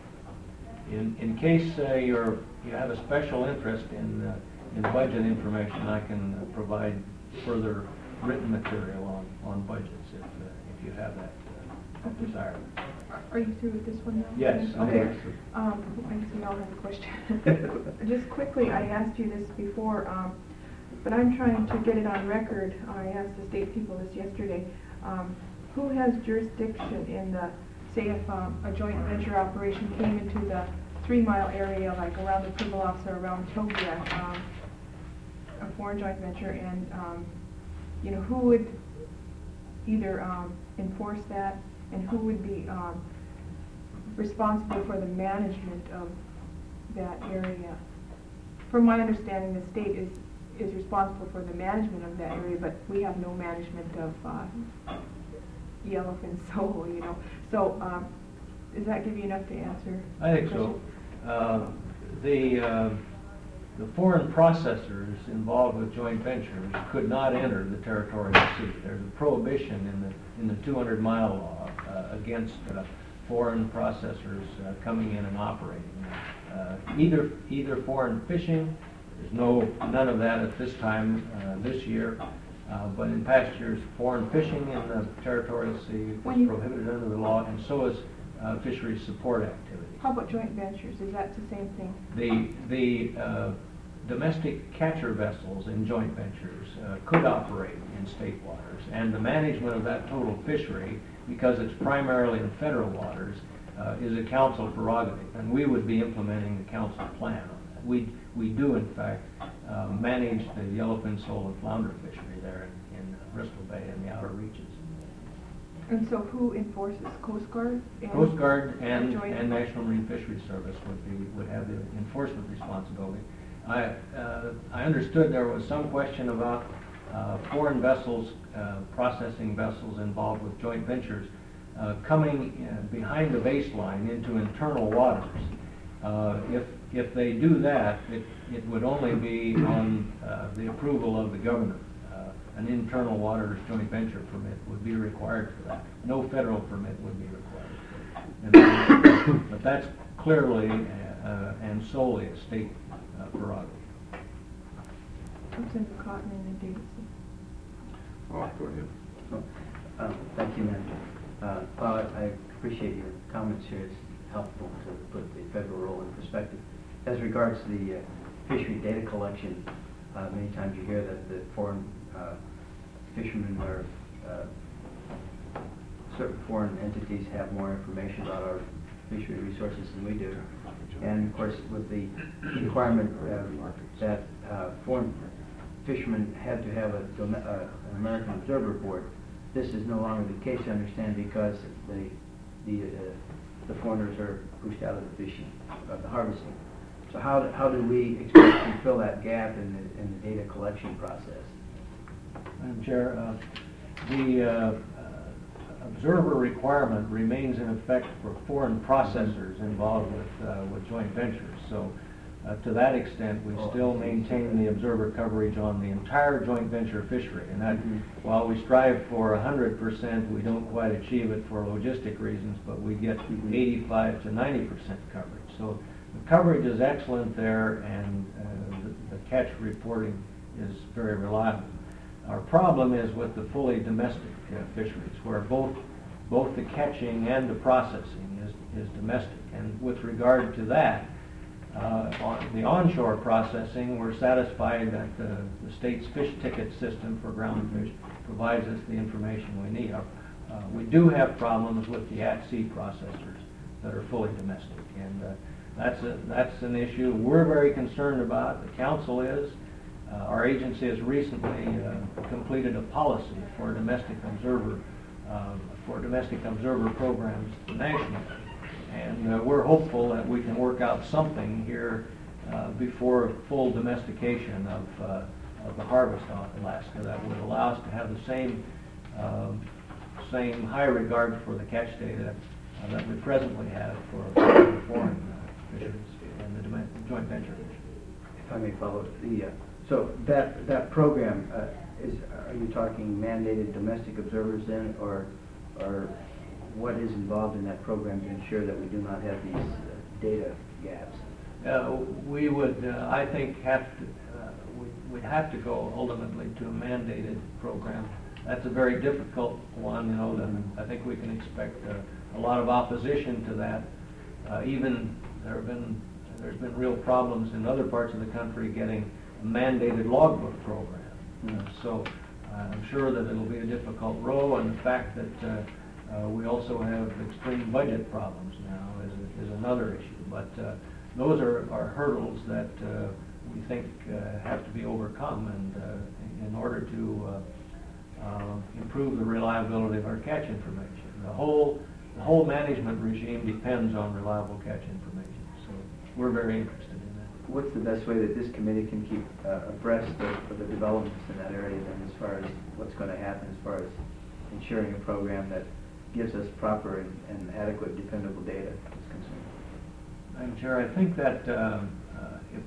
In, in case uh, you're, you have a special interest in, uh, in budget information, I can uh, provide further written material on, on budgets if, uh, if you have that uh, desire. Are- Are you through with this one now? Yes. Okay. Um, I guess we all have a question. Just quickly, I asked you this before, um, but I'm trying to get it on record. I asked the state people this yesterday. Um, who has jurisdiction in the, say if um, a joint venture operation came into the three mile area, like around the Pribilofs or around Togia, um, a foreign joint venture, and um, you know, who would either um, enforce that, and who would be um, responsible for the management of that area? From my understanding, the state is is responsible for the management of that area, but we have no management of uh, Yellowfin Shoal, you know. So, um, does that give you enough to answer? I think the so. question? Uh, The, uh, the foreign processors involved with joint ventures could not enter the territorial sea. There's a prohibition in the, in the two hundred mile law uh, against uh, foreign processors uh, coming in and operating. Uh, either, either foreign fishing, there's no, none of that at this time, uh, this year, uh, but in past years, foreign fishing in the territorial sea was When you- prohibited under the law, and so is uh, fisheries support activities. How about joint ventures? Is that the same thing? The, the uh, domestic catcher vessels in joint ventures uh, could operate in state waters, and the management of that total fishery, because it's primarily in federal waters, uh, is a council prerogative, and we would be implementing the council plan on that. We, we do, in fact, uh, manage the yellowfin sole and flounder fishery there in, in Bristol Bay and the outer reaches. And so who enforces? Coast Guard? and- Coast Guard and, joint- and National Marine Fisheries Service would be, would have the enforcement responsibility. I, uh, I understood there was some question about uh, foreign vessels, uh, processing vessels involved with joint ventures, uh, coming uh, behind the baseline into internal waters. Uh, if, if they do that, it, it would only be on uh, the approval of the governor. Uh, An internal waters joint venture permit would be required for that. No federal permit would be required. And, but that's clearly uh, and solely a state uh, prerogative. Representative Cotton and Davidson. Oh, go ahead. Oh, um, Thank you, Ma'am. Uh, Well, I I appreciate your comments here. It's helpful to put the federal role in perspective. As regards to the uh, fishery data collection, uh, many times you hear that the foreign uh, fishermen or uh, certain foreign entities have more information about our fishery resources than we do. And of course, with the requirement uh, that uh, foreign fishermen had to have a, dom- uh, an American Observer Board, this is no longer the case, I understand, because the the, uh, the foreigners are pushed out of the fishing, of the harvesting. So how, do- how do we expect to fill that gap in the, in the data collection process? Madam Chair, uh, the uh, uh, observer requirement remains in effect for foreign processors involved with, uh, with joint ventures. So uh, to that extent, we still maintain the observer coverage on the entire joint venture fishery. And that, Mhm. while we strive for one hundred percent, we don't quite achieve it for logistic reasons, but we get Mhm. eighty-five to ninety percent coverage. So the coverage is excellent there, and uh, the, the catch reporting is very reliable. Our problem is with the fully domestic uh, fisheries, where both both the catching and the processing is, is domestic. And with regard to that, uh, on the onshore processing, we're satisfied that the, the state's fish ticket system for ground fish provides us the information we need. Our, uh, we do have problems with the at-sea processors that are fully domestic, and uh, that's a, that's an issue we're very concerned about. The council is. Uh, our agency has recently uh, completed a policy for domestic observer uh, for domestic observer programs nationally, and uh, we're hopeful that we can work out something here uh, before full domestication of, uh, of the harvest on Alaska that would allow us to have the same um, same high regard for the catch data uh, that we presently have for, for foreign uh, fisheries and the dom- joint venture fisheries. If I may follow, the, uh, so that, that program, uh, is, are you talking mandated domestic observers then, or, or what is involved in that program to ensure that we do not have these uh, data gaps? Uh, we would, uh, I think, have to, uh, we- we'd have to go ultimately to a mandated program. That's a very difficult one, you know, that I think we can expect uh, a lot of opposition to that. Uh, even there have been, there's been real problems in other parts of the country getting a mandated logbook program. Uh, so uh, I'm sure that it'll be a difficult row, and the fact that uh, uh, we also have extreme budget problems now is, is another issue. But uh, those are, are hurdles that uh, we think uh, have to be overcome, and uh, in order to uh, uh, improve the reliability of our catch information. The whole, the whole management regime depends on reliable catch information, so we're very interested in that. What's the best way that this committee can keep uh, abreast of, of the developments in that area then, as far as what's going to happen, as far as ensuring a program that gives us proper and, and adequate, dependable data is concerned? Madam Chair, I think that um, uh, if,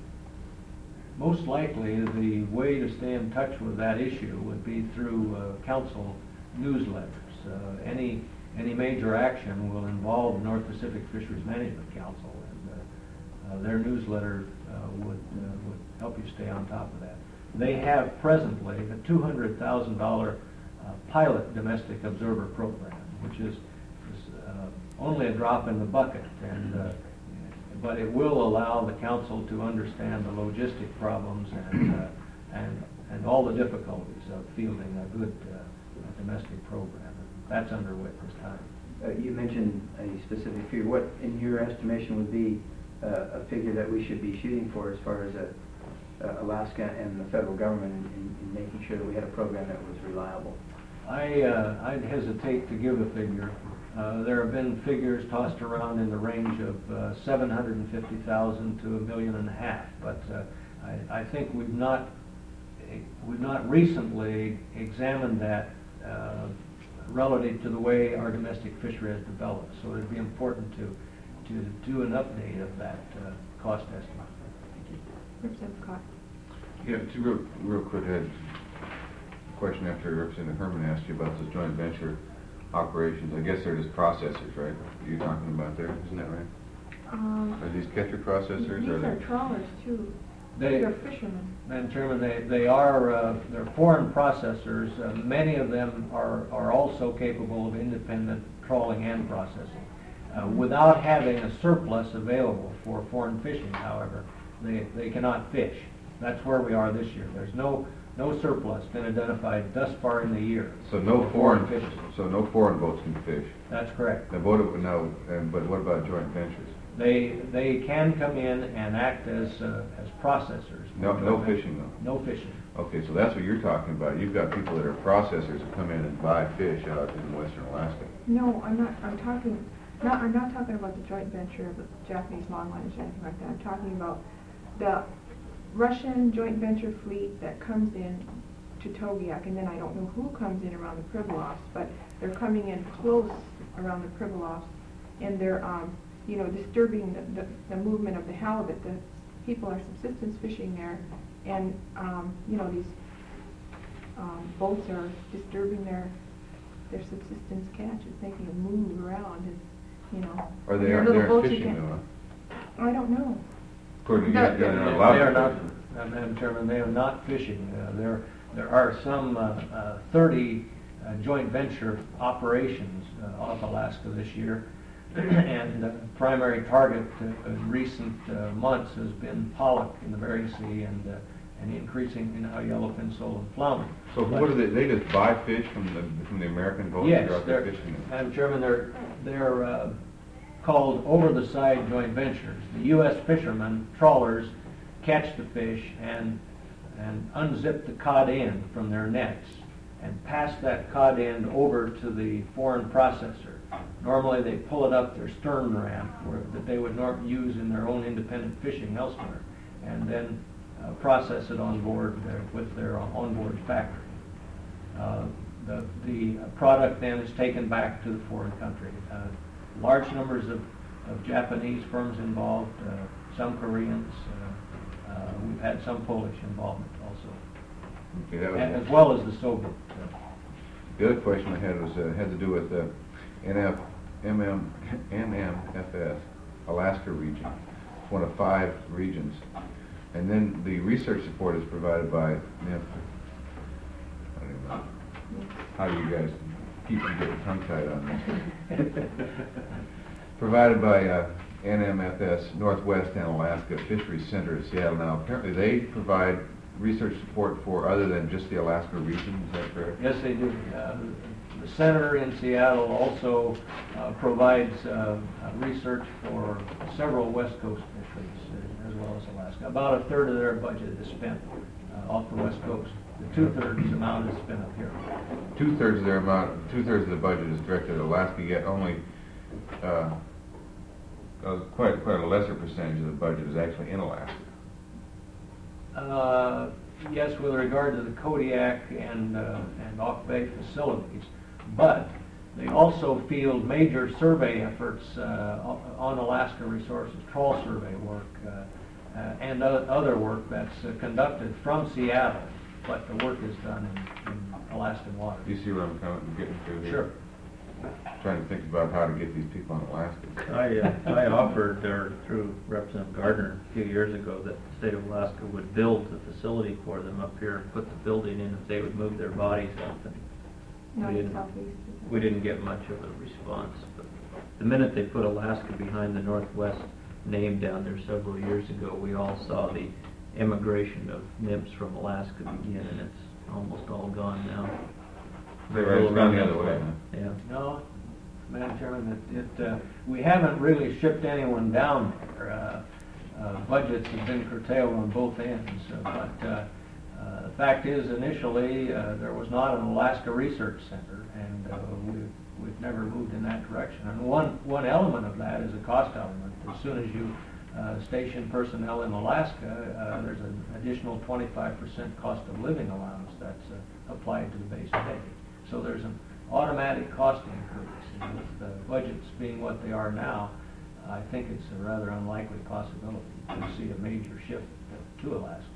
most likely the way to stay in touch with that issue would be through uh, council newsletters. Uh, any any major action will involve the North Pacific Fisheries Management Council, and uh, uh, their newsletter uh, would uh, would help you stay on top of that. They have presently a two hundred thousand dollar uh, pilot domestic observer program, which is, is uh, only a drop in the bucket, and uh, but it will allow the council to understand the logistic problems and uh, and and all the difficulties of fielding a good uh, domestic program. That's underway at this time. Uh, you mentioned a specific figure. What, in your estimation, would be uh, a figure that we should be shooting for as far as uh, uh, Alaska and the federal government in, in, in making sure that we had a program that was reliable? I uh, I'd hesitate to give a figure. Uh, there have been figures tossed around in the range of uh, seven hundred fifty thousand to a million and a half, but uh, I, I think we've not we've not recently examined that uh, relative to the way our domestic fishery has developed. So it'd be important to to do an update of that uh, cost estimate. Thank you. Representative Scott. Yeah, two real, real quick, I had a question after Representative Herman asked you about the joint venture operations. I guess they're just processors, right? You're talking about there, isn't that right? Um, Are these catcher processors? These or are they? trawlers too. They- They're fishermen. Madam Chairman, they, they are, uh, they're foreign processors. Uh, many of them are, are also capable of independent trawling and processing. Uh, without having a surplus available for foreign fishing, however, they, they cannot fish. That's where we are this year. There's no, no surplus been identified thus far in the year. So no for foreign, fishing. so no foreign boats can fish. That's correct. Now, what, do- now, um, but what about joint ventures? They, they can come in and act as, uh, as processors. No, no fishing though? No fishing. Okay, so that's what you're talking about. You've got people that are processors that come in and buy fish out in western Alaska. No, I'm not, I'm talking, not, I'm not talking about the joint venture of the Japanese longliners or anything like that. I'm talking about the Russian joint venture fleet that comes in to Togiak, and then I don't know who comes in around the Pribilofs, but they're coming in close around the Pribilofs, and they're, um, you know, disturbing the, the, the movement of the halibut. The people are subsistence fishing there, and, um, you know, these um, boats are disturbing their their subsistence catches, making them move around, and, you know. Or they They're aren't, little they aren't boats you fishing can't- though, huh? I don't know. According to you, That- they're They not allowed they are to not, fish. uh, Madam Chairman, they are not fishing. Uh, There, there are some uh, uh, thirty uh, joint venture operations uh, off Alaska this year, and the primary target uh, in recent uh, months has been pollock in the Bering Sea and uh, and increasing in how yellowfin sole and flounder. So But- what do they, they just buy fish from the, from the American boats? Yes, that are out there they're, fishing them? Madam Chairman, they're, they're uh, called over-the-side joint ventures. The U S fishermen, trawlers, catch the fish and, and unzip the cod end from their nets and pass that cod end over to the foreign processor. Normally, they pull it up their stern ramp where, that they would nor- use in their own independent fishing elsewhere, and then uh, process it on board uh, with their onboard factory. Uh, the, the product then is taken back to the foreign country. Uh, large numbers of, of Japanese firms involved, uh, some Koreans. Uh, uh, we've had some Polish involvement also, Okay, that was- a- as well as the Soviet. Uh, The other question I had was, uh, had to do with uh, N F, M M, N M F S, Alaska region. It's one of five regions. And then the research support is provided by N F. I don't even know. How do you guys keep from getting tongue-tied on this? Provided by uh, N M F S, Northwest and Alaska Fisheries Center in Seattle. Now, apparently they provide research support for other than just the Alaska region, is that correct? Yes, they do. Uh, The center in Seattle also uh, provides uh, uh, research for several West Coast fisheries, uh, as well as Alaska. About a third of their budget is spent uh, off the West Coast. The two-thirds amount is spent up here. Two-thirds of their amount, two-thirds of the budget is directed at Alaska, yet only uh, uh, quite quite a lesser percentage of the budget is actually in Alaska. Uh, Yes, with regard to the Kodiak and, uh, and Off Bay facilities, but they also field major survey efforts uh, on Alaska resources, trawl survey work, uh, uh, and o- other work that's uh, conducted from Seattle, but the work is done in, in Alaskan water. Do you see what I'm coming, getting through here? Sure. Trying to think about how to get these people in Alaska. I, uh, I offered, or through Representative Gardner a few years ago, that the state of Alaska would build the facility for them up here and put the building in if they would move their bodies up. And No, we didn't, southeast. we didn't get much of a response. But the minute they put Alaska behind the Northwest name down there several years ago, we all saw the immigration of nymphs from Alaska begin, and it's almost all gone now. Very right, gone the other way, huh? Yeah. No, Madam Chairman, it, it, uh, we haven't really shipped anyone down there. Uh, uh, budgets have been curtailed on both ends, uh, but uh, uh, the fact is, initially, uh, there was not an Alaska Research Center, and uh, we've, we've never moved in that direction. And one, one element of that is a cost element. As soon as you uh, station personnel in Alaska, uh, there's an additional twenty-five percent cost of living allowance that's uh, applied to the base pay. So there's an automatic cost increase, and with the budgets being what they are now, I think it's a rather unlikely possibility to see a major shift to Alaska.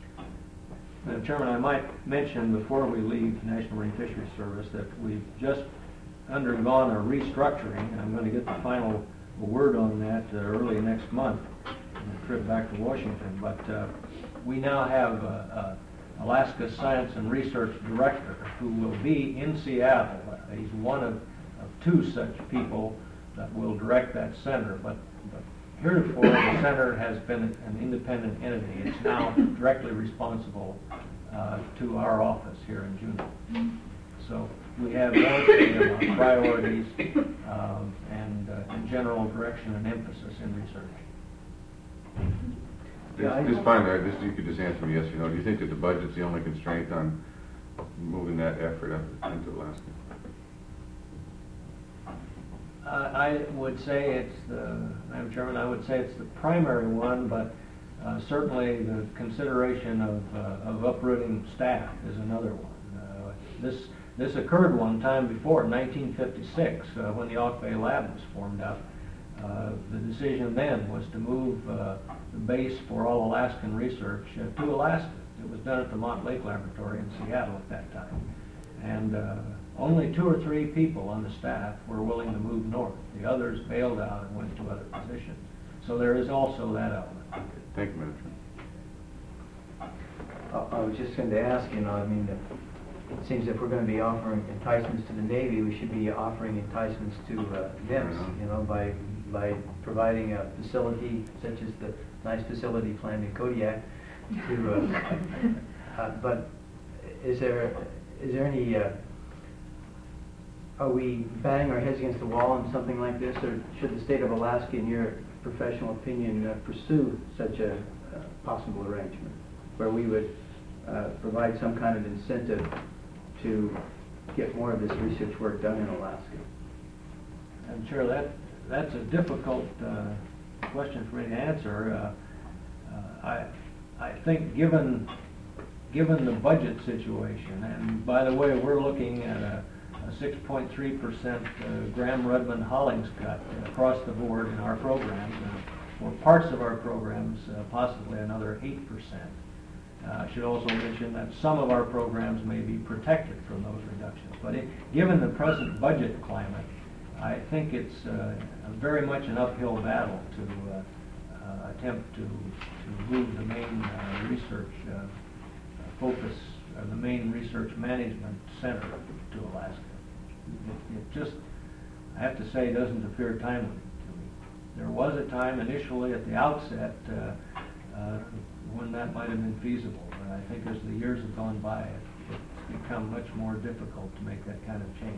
Madam Chairman, I might mention before we leave National Marine Fisheries Service that we've just undergone a restructuring. I'm going to get the final word on that uh, early next month on a trip back to Washington, but uh, we now have a, a Alaska Science and Research Director who will be in Seattle. He's one of, of two such people that will direct that center, but, but heretofore the center has been an independent entity. It's now directly responsible uh, to our office here in Juneau. So we have mostly about priorities um, and, uh, and general direction and emphasis in research. Just, just finally, just, you could just answer me yes or no. Do you think that the budget's the only constraint on moving that effort up into Alaska? Uh, I would say it's the, Madam Chairman, I would say it's the primary one, but uh, certainly the consideration of, uh, of uprooting staff is another one. Uh, this, this occurred one time before, in nineteen fifty-six, uh, when the Off Bay Lab was formed up. Uh, the decision then was to move uh, the base for all Alaskan research uh, to Alaska. It was done at the Mont Lake Laboratory in Seattle at that time. And uh, only two or three people on the staff were willing to move north. The others bailed out and went to other positions. So there is also that element. Thank you, Madam Chairman. I I was just going to ask, you know, I mean, it seems if we're going to be offering enticements to the Navy, we should be offering enticements to uh, NIMS, you know, by by providing a facility such as the nice facility planned in Kodiak. To, uh, uh, but is there is there any? Uh, are we batting our heads against the wall on something like this, or should the state of Alaska, in your professional opinion, uh, pursue such a uh, possible arrangement, where we would uh, provide some kind of incentive to get more of this research work done in Alaska? I'm sure that that's a difficult uh, question for me to answer. Uh, uh, I I think given given the budget situation, and by the way, we're looking at a, a six point three percent uh, Graham-Rudman-Hollings cut across the board in our programs, and for parts of our programs, uh, possibly another eight percent. Uh, I should also mention that some of our programs may be protected from those reductions. But it, given the present budget climate, I think it's uh, very much an uphill battle to uh, uh, attempt to, to move the main uh, research uh, focus, or the main research management center to Alaska. It, it just, I have to say, doesn't appear timely to me. There was a time initially at the outset uh, uh, when that might have been feasible, but I think as the years have gone by, it, it's become much more difficult to make that kind of change.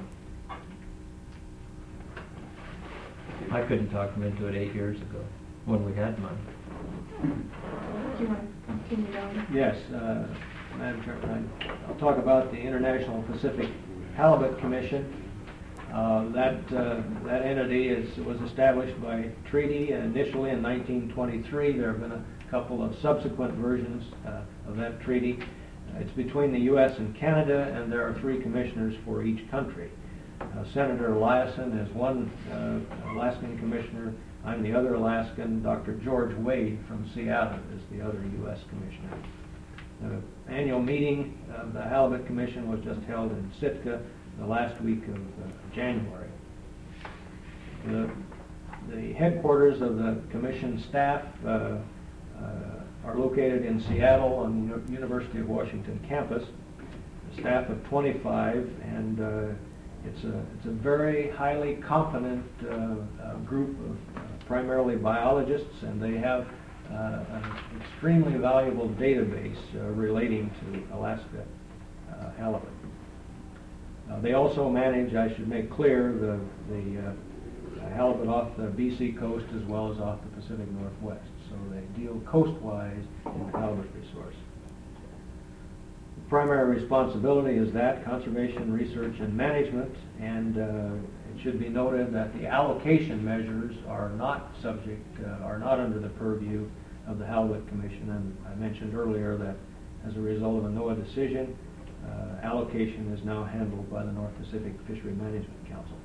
I couldn't talk them into it eight years ago, when we had money. Do you want to continue down? Yes, uh, Madam Chairman, I- I'll talk about the International Pacific Halibut Commission. Uh, That uh, that entity is, was established by treaty initially in nineteen twenty-three. There have been a couple of subsequent versions uh, of that treaty. Uh, It's between the U S and Canada, and there are three commissioners for each country. Uh, Senator Eliason is one uh, Alaskan commissioner. I'm the other Alaskan. Doctor George Wade from Seattle is the other U S commissioner. The annual meeting of the Halibut Commission was just held in Sitka the last week of uh, January. The, the headquarters of the commission staff uh, uh, are located in Seattle on the University of Washington campus. A staff of twenty-five, and uh, it's a it's a very highly competent uh, uh, group of uh, primarily biologists, and they have uh, an extremely valuable database uh, relating to Alaska uh, halibut. Uh, they also manage, I should make clear, the, the uh, halibut off the B C coast as well as off the Pacific Northwest. So they deal coastwise in the halibut resource. The primary responsibility is that, conservation, research, and management, and uh, it should be noted that the allocation measures are not subject, uh, are not under the purview of the Halibut Commission, and I mentioned earlier that as a result of a NOAA decision, Uh, allocation is now handled by the North Pacific Fishery Management Council.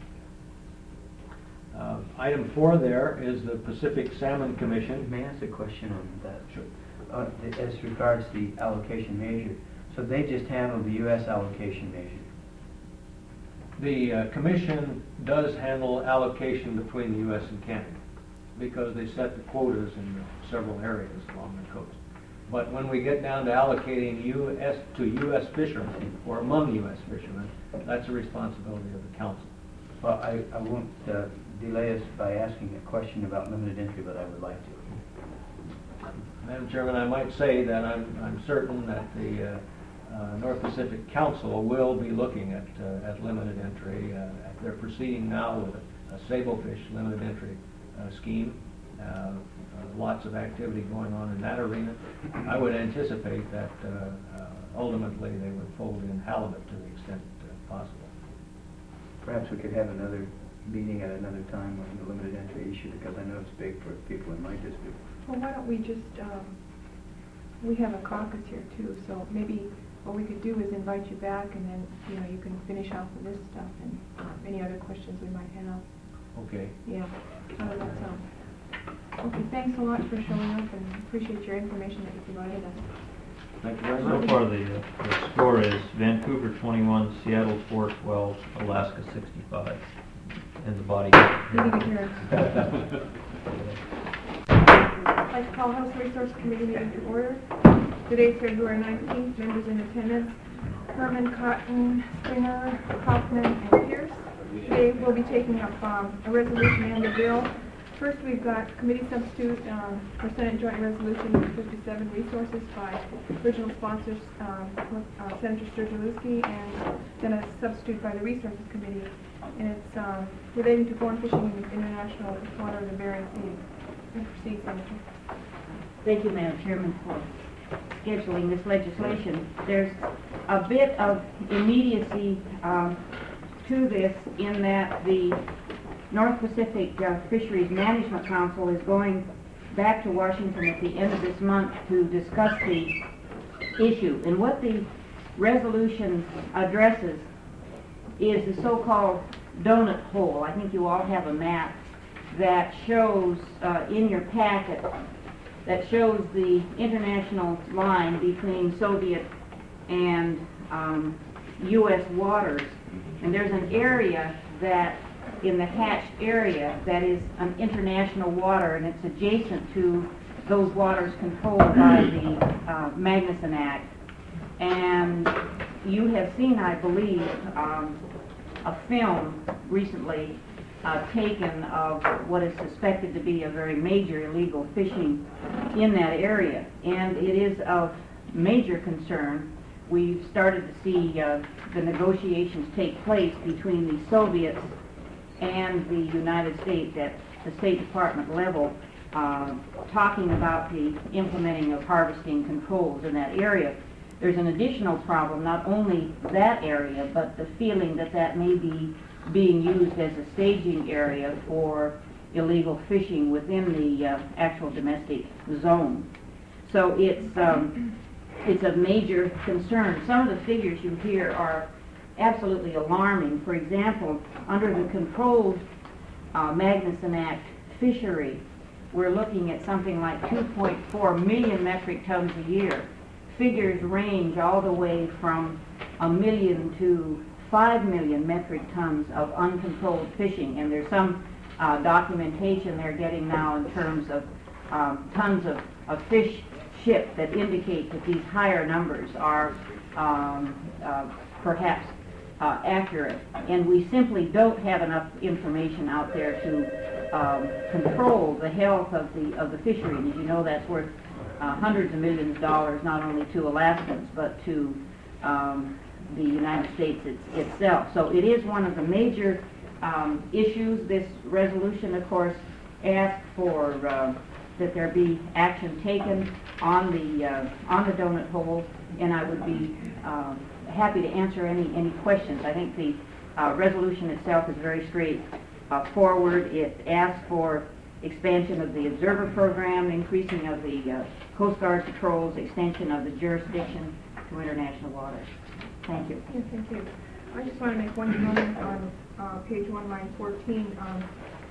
Uh, item four there is the Pacific Salmon Commission. May I ask a question on that? Sure. Uh, th- as regards the allocation measure, so they just handle the U S allocation measure? The uh, commission does handle allocation between the U S and Canada because they set the quotas in the several areas along the coast. But when we get down to allocating U S to U S fishermen, or among U S fishermen, that's a responsibility of the council. Well, I, I won't uh, delay us by asking a question about limited entry, but I would like to. Madam Chairman, I might say that I'm, I'm certain that the uh, uh, North Pacific Council will be looking at, uh, at limited entry. Uh, they're proceeding now with a, a sablefish limited entry uh, scheme. Uh, uh, lots of activity going on in that arena. I would anticipate that uh, uh, ultimately they would fold in halibut to the extent uh, possible. Perhaps we could have another meeting at another time on the limited entry issue, because I know it's big for people in my district. Well, why don't we just, um, we have a caucus here too, so maybe what we could do is invite you back, and then, you know, you can finish off with this stuff and uh, any other questions we might have. Okay. Yeah, how does that sound? Okay, thanks a lot for showing up, and appreciate your information that you provided us. Thank you very So much. far, the, uh, the score is Vancouver twenty-one, Seattle four twelve, Alaska sixty-five, and the body. Meeting adjourned. I'd like to call House Resource Committee meeting to order. Today, February nineteenth, members in attendance, Herman, Cotton, Springer, Kaufman, and Pierce. Today, we'll be taking up um, a resolution and a bill. First, we've got committee substitute um, for Senate Joint Resolution fifty-seven, Resources by original sponsors um, uh, Senator Sturgill-Lewski, and then a substitute by the Resources Committee. And it's um, relating to foreign fishing in the international water of the Bering Sea. You proceed, Senator. Thank you, Madam Chairman, for scheduling this legislation. There's a bit of immediacy um, to this in that the North Pacific uh, Fisheries Management Council is going back to Washington at the end of this month to discuss the issue. And what the resolution addresses is the so-called donut hole. I think you all have a map that shows uh, in your packet that shows the international line between Soviet and um, U S waters. And there's an area that in the hatched area that is an international water, and it's adjacent to those waters controlled by the uh, Magnuson Act. And you have seen, I believe, um, a film recently uh, taken of what is suspected to be a very major illegal fishing in that area, and it is of major concern. We've started to see uh, the negotiations take place between the Soviets and the United States at the State Department level, uh, talking about the implementing of harvesting controls in that area. There's an additional problem, not only that area, but the feeling that that may be being used as a staging area for illegal fishing within the uh, actual domestic zone. So it's, um, it's a major concern. Some of the figures you hear are absolutely alarming. For example, under the Controlled uh, Magnuson Act fishery, we're looking at something like two point four million metric tons a year. Figures range all the way from a million to five million metric tons of uncontrolled fishing, and there's some uh, documentation they're getting now in terms of um, tons of, of fish shipped that indicate that these higher numbers are um, uh, perhaps uh, accurate. And we simply don't have enough information out there to um, control the health of the of the fishery. And as you know, that's worth uh, hundreds of millions of dollars, not only to Alaskans but to um, the United States it's, itself. So it is one of the major um, issues. This resolution, of course, asks for uh, that there be action taken on the uh, on the donut hole, and I would be um, happy to answer any any questions. I think the uh, resolution itself is very straightforward. It asks for expansion of the observer program, increasing of the uh, Coast Guard patrols, extension of the jurisdiction to international waters. Thank you. Yes, thank you. I just want to make one comment on uh, page one, line fourteen. Um,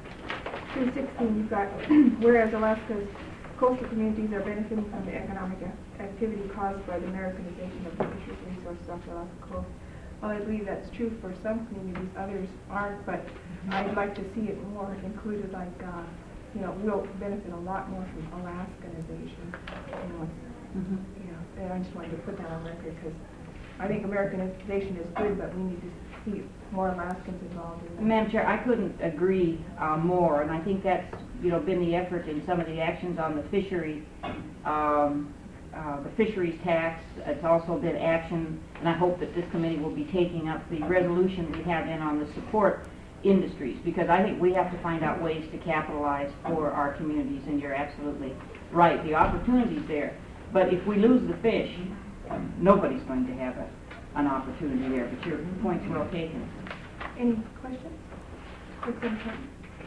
two sixteen, you've got, whereas Alaska's coastal communities are benefiting from the economic a- activity caused by the Americanization of the fisheries resources off the Alaska coast. Well, I believe that's true for some communities, others aren't, but I'd like to see it more included, like, uh, you know, we'll benefit a lot more from Alaskanization. You know, Mm-hmm. yeah, and I just wanted to put that on record because I think Americanization is good, but we need to see more Alaskans involved in that. Madam Chair, I couldn't agree uh, more, and I think that's, you know, been the effort in some of the actions on the fishery, um, uh, the fisheries tax. It's also been action, and I hope that this committee will be taking up the resolution we have in on the support industries, because I think we have to find out ways to capitalize for our communities, and you're absolutely right. The opportunity's there, but if we lose the fish, nobody's going to have a, an opportunity there, but your point's well taken. Any questions? What's in front?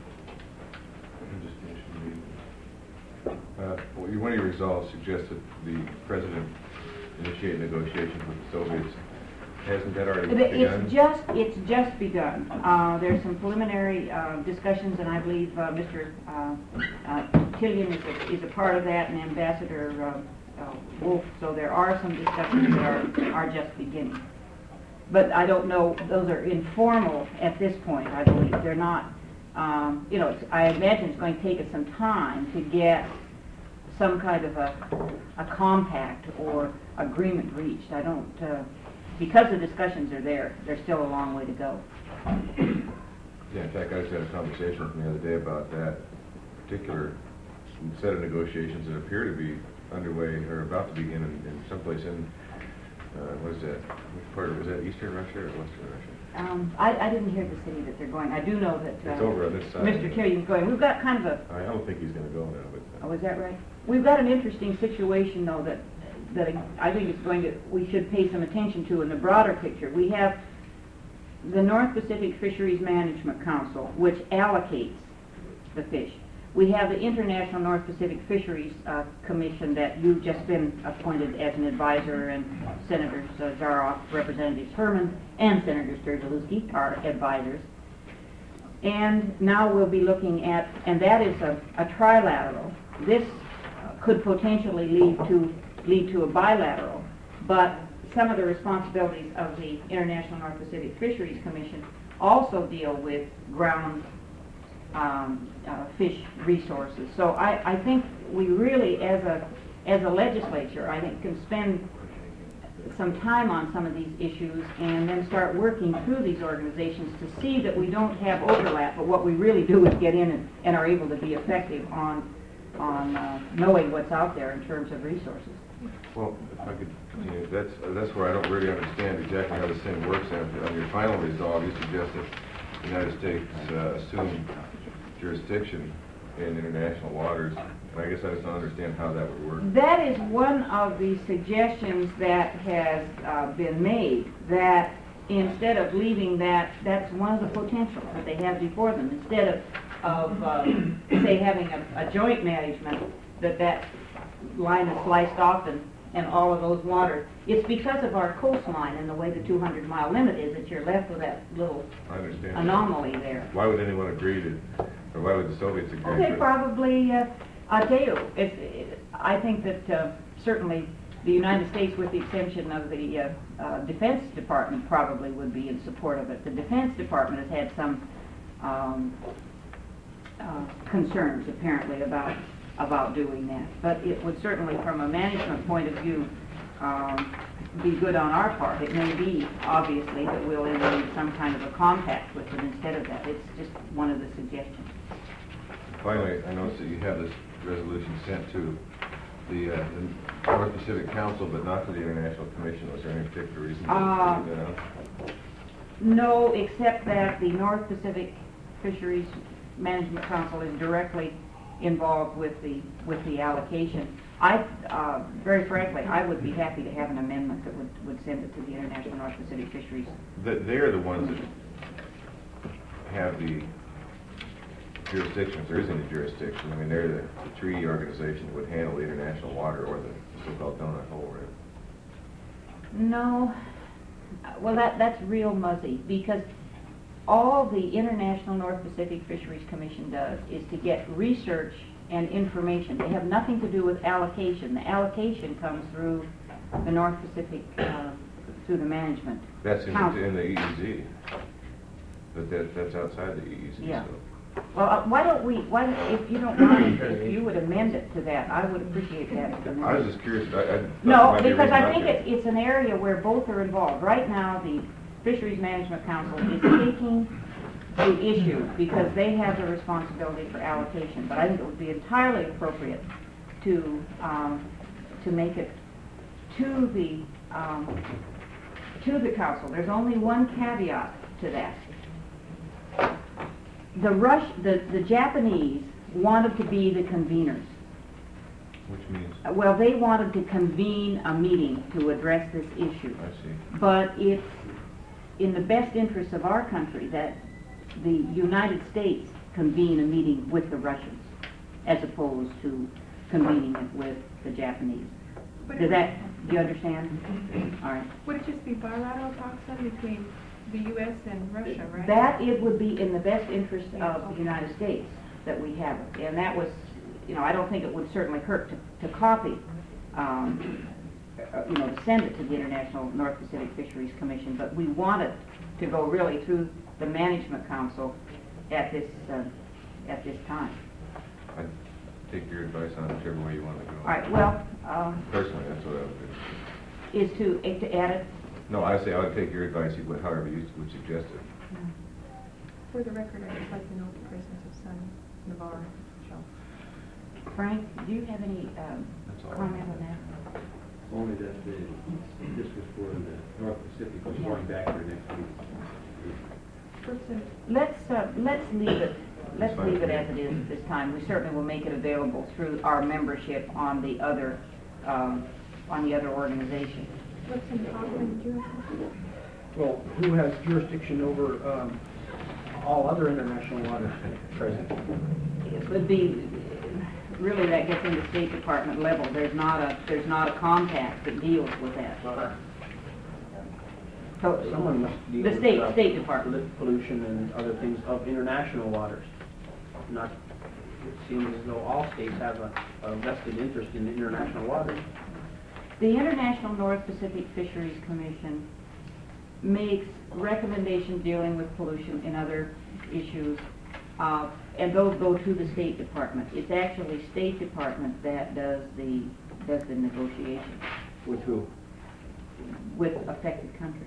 Uh, well, you- one of your resolves suggests that the president initiate negotiations with the Soviets. Hasn't that already It- begun? It's just, it's just begun. Uh, there's some preliminary uh, discussions, and I believe uh, Mister Uh, uh, Killian is a, is a part of that, and Ambassador uh, uh, Wolf. So there are some discussions that are, are just beginning. But I don't know, those are informal at this point, I believe. They're not, um, you know, it's, I imagine it's going to take us some time to get some kind of a, a compact or agreement reached. I don't, uh, because the discussions are there, there's still a long way to go. Yeah, in fact, I just had a conversation with them the other day about that particular set of negotiations that appear to be underway or about to begin in, in someplace in, uh, what is that? Which part, was that Eastern Russia or Western Russia? Um, I, I didn't hear the city that they're going. I do know that uh, It's over on this side. Mister Killian's going. We've got kind of a, I don't think he's going to go now, but. uh, oh, is that right? We've got an interesting situation, though, that that I think it's going to, we should pay some attention to in the broader picture. We have the North Pacific Fisheries Management Council, which allocates the fish. We have the International North Pacific Fisheries uh, Commission that you've just been appointed as an advisor, and Senators uh, Zaroff, Representatives Herman, and Senator Sturgeluski are advisors. And now we'll be looking at, and that is a, a trilateral. This uh, could potentially lead to lead to a bilateral, but some of the responsibilities of the International North Pacific Fisheries Commission also deal with ground um, uh, fish resources. So I, I think we really, as a as a legislature, I think can spend some time on some of these issues and then start working through these organizations to see that we don't have overlap, but what we really do is get in and, and are able to be effective on, on uh, knowing what's out there in terms of resources. Well, if I could continue, that's, that's where I don't really understand exactly how this thing works. And on your final resolve, you suggest that the United States uh, assume jurisdiction in international waters. And I guess I just don't understand how that would work. That is one of the suggestions that has uh, been made, that instead of leaving that, that's one of the potentials that they have before them. Instead of, of uh, say, having a, a joint management, that that line is sliced off and, and all of those waters. It's because of our coastline and the way the two hundred mile limit is that you're left with that little I understand. anomaly there. Why would anyone agree to, or why would the Soviets agree Okay, to? probably, uh, I'll tell you, if, if, I think that uh, certainly the United States, with the exception of the uh, uh, Defense Department, probably would be in support of it. The Defense Department has had some um, uh, concerns, apparently, about about doing that. But it would certainly, from a management point of view, um, be good on our part. It may be, obviously, that we'll enter into some kind of a compact with them instead of that. It's just one of the suggestions. Finally, I noticed that you have this resolution sent to the, uh, the North Pacific Council, but not to the International Commission. Was there any particular reason Uh, to leave that out? No, except that the North Pacific Fisheries Management Council is directly involved with the with the allocation. I, uh, very frankly, I would be happy to have an amendment that would, would send it to the International North Pacific Fisheries. That they're the ones that have the jurisdiction, if there is any jurisdiction. I mean, they're the, the treaty organization that would handle the international water, or the so-called donut hole, right? No, well, that that's real muzzy, because all the International North Pacific Fisheries Commission does is to get research and information. They have nothing to do with allocation. The allocation comes through the North Pacific, uh, through the management That's in council. the, in the E E Z. But that, that's outside the E E Z. Yeah. So. Well, uh, why don't we, why, don't- if you don't mind, if you would amend it to that, I would appreciate that. I was just curious. I, I thought No, there might be a because reason I not think to. it's, it's an area where both are involved. Right now, the Fisheries Management Council is taking the issue because they have the responsibility for allocation. But I think it would be entirely appropriate to, um, to make it to the, um, to the council. There's only one caveat to that. The Rush, the, the Japanese wanted to be the conveners. Which means, Uh, Well, they wanted to convene a meeting to address this issue. I see. But it's in the best interest of our country that the United States convene a meeting with the Russians as opposed to convening it with the Japanese. But Does it- that, do you understand? All right. Would it just be bilateral talks then between the U S and Russia, right? That it would be in the best interest of the United States that we have it. And that was, you know, I don't think it would certainly hurt to, to copy, um, uh, you know, to send it to the International North Pacific Fisheries Commission, but we want it to go really through the Management Council at this, uh, at this time. I'd take your advice on whichever way you want to go. All right, well, um, Personally, that's what I would do. is to, eh, to add it? No, I say I would take your advice, you would- however you would suggest it. For the record, I'd just like to note the presence of Sonny Navarre. Frank, do you have any um, That's all I comment have. on that? Only that the, this was for the North Pacific, was going back for next week. Person, Let's, uh, let's leave it, let's That's fine. leave it as it is at this time. We certainly will make it available through our membership on the other, um, on the other organization. Woodson Hoffman, did you have something? Well, who has jurisdiction over um, all other international waters present? It would be, really that gets into State Department level. There's not a, there's not a compact that deals with that. So, Someone must deal the with State, uh, State Department. pollute- pollution and other things of international waters. Not, it seems as though all states have a a vested interest in international waters. The International North Pacific Fisheries Commission makes recommendations dealing with pollution and other issues, uh, and those go to the State Department. It's actually State Department that does the, does the negotiation. With who? with affected countries.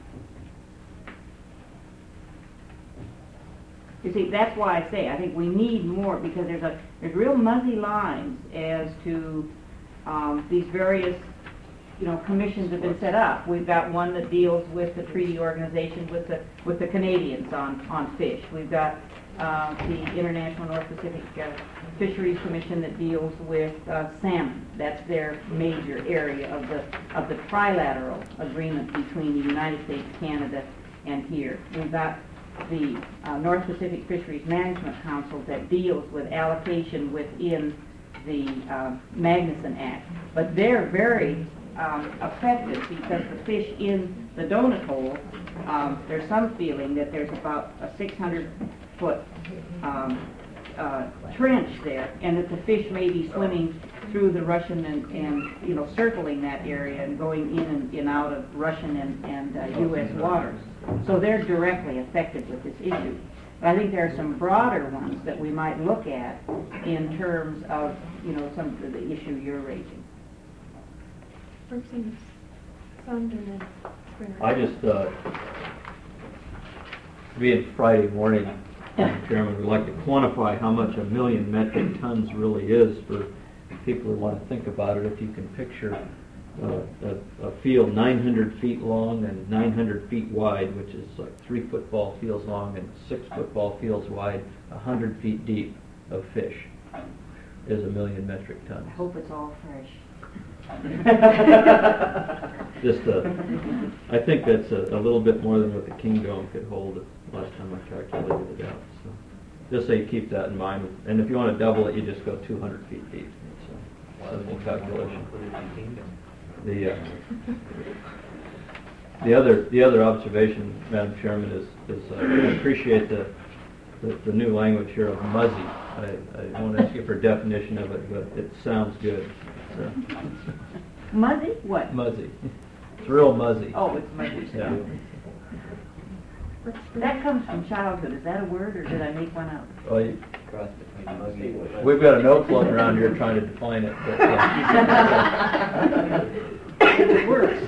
You see, that's why I say I think we need more, because there's a there's real muzzy lines as to um, these various, you know, commissions have been set up. We've got one that deals with the treaty organization with the with the Canadians on on fish. We've got uh, the International North Pacific uh, Fisheries Commission that deals with uh, salmon. That's their major area of the of the trilateral agreement between the United States, Canada, and here. We've got the uh, North Pacific Fisheries Management Council that deals with allocation within the uh, Magnuson Act. But they're very um, effective because the fish in the donut hole, um, there's some feeling that there's about a six hundred foot um, uh, trench there, and that the fish may be swimming through the Russian and, and you know, circling that area and going in and in out of Russian and, and uh, U S waters. So they're directly affected with this issue. But I think there are some broader ones that we might look at in terms of, you know, some of the issue you're raising. Person, Sund and then Springer. I just, uh, being Friday morning, Madam Chairman, would like to quantify how much a million metric tons really is for people who want to think about it. If you can picture uh, a, a field nine hundred feet long and nine hundred feet wide, which is like three football fields long and six football fields wide, one hundred feet deep of fish is a million metric tons. I hope it's all fresh. Just, uh, I think that's a, a little bit more than what the King Dome could hold last time I calculated it out. So, just so you keep that in mind. And if you want to double it, you just go two hundred feet deep. It's a simple calculation. The uh, the other the other observation, Madam Chairman, is is uh, I appreciate the, the the new language here of muzzy. I, I won't ask you for a definition of it, but it sounds good. So. Muzzy? What? Muzzy. It's real muzzy. Oh, it's muzzy. Yeah. That comes from childhood. Is that a word, or did I make one up? Well, you, we've got a note floating around here trying to define it. But, uh, it works.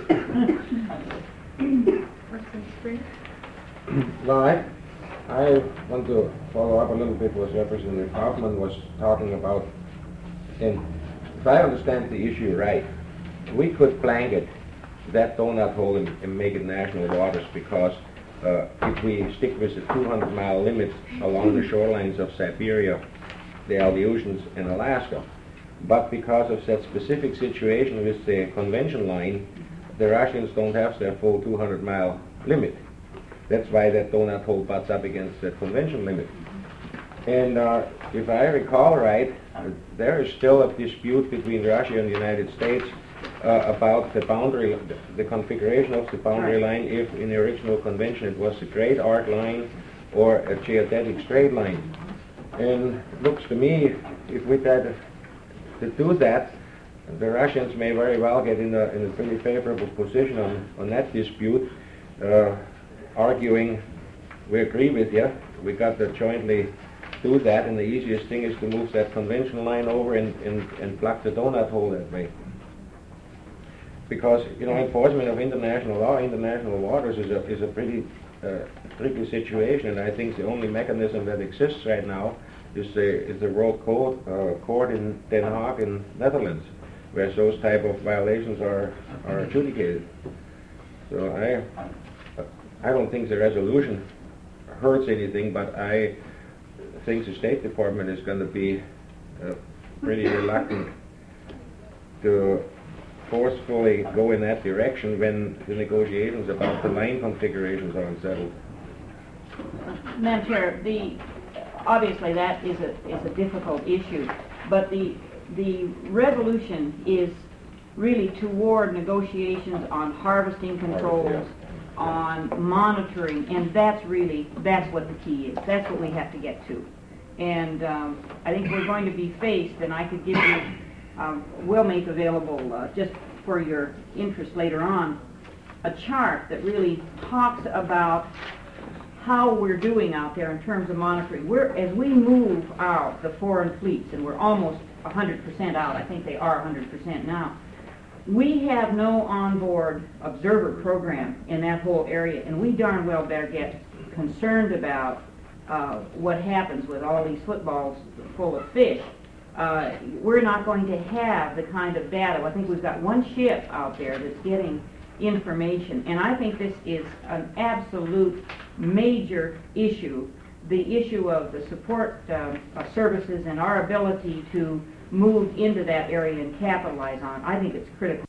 Person, Springer. No, I, I want to follow up a little bit what Representative Kaufman was talking about. And if I understand the issue right, we could blanket that donut hole and, and make it national waters, because uh, if we stick with the two hundred mile limit along the shorelines of Siberia, the Aleutians, and Alaska, but because of that specific situation with the convention line, the Russians don't have their full two hundred mile limit. That's why that donut hole butts up against the convention limit. And uh, if I recall right, uh, there is still a dispute between Russia and the United States uh, about the boundary, the, the configuration of the boundary line, if in the original convention it was a great arc line or a geodetic straight line. And it looks to me, if we try to, to do that, the Russians may very well get in a, in a pretty favorable position on, on that dispute, uh, arguing, we agree with you, we got to jointly do that, and the easiest thing is to move that convention line over and, and, and plug the donut hole that way. Because, you know, enforcement of international law, international waters is a, is a pretty uh, tricky situation, and I think the only mechanism that exists right now is the, is the World Court, uh, Court in Den Haag in Netherlands, where those type of violations are, are adjudicated. So I, I don't think the resolution hurts anything, but I think the State Department is going to be uh, pretty reluctant to forcefully go in that direction when the negotiations about the line configurations are unsettled. Madam Chair, the, obviously that is a, is a difficult issue, but the, the resolution is really toward negotiations on harvesting controls, on monitoring, and that's really, that's what the key is. That's what we have to get to. And um, I think we're going to be faced, and I could give you, um, we'll make available uh, just for your interest later on, a chart that really talks about how we're doing out there in terms of monitoring. We're, as we move out the foreign fleets, and we're almost one hundred percent out, I think they are one hundred percent now, we have no onboard observer program in that whole area, and we darn well better get concerned about uh, what happens with all these footballs full of fish. Uh, we're not going to have the kind of data. I think we've got one ship out there that's getting information, and I think this is an absolute major issue, the issue of the support uh, uh, services and our ability to move into that area and capitalize on it. I think it's critical.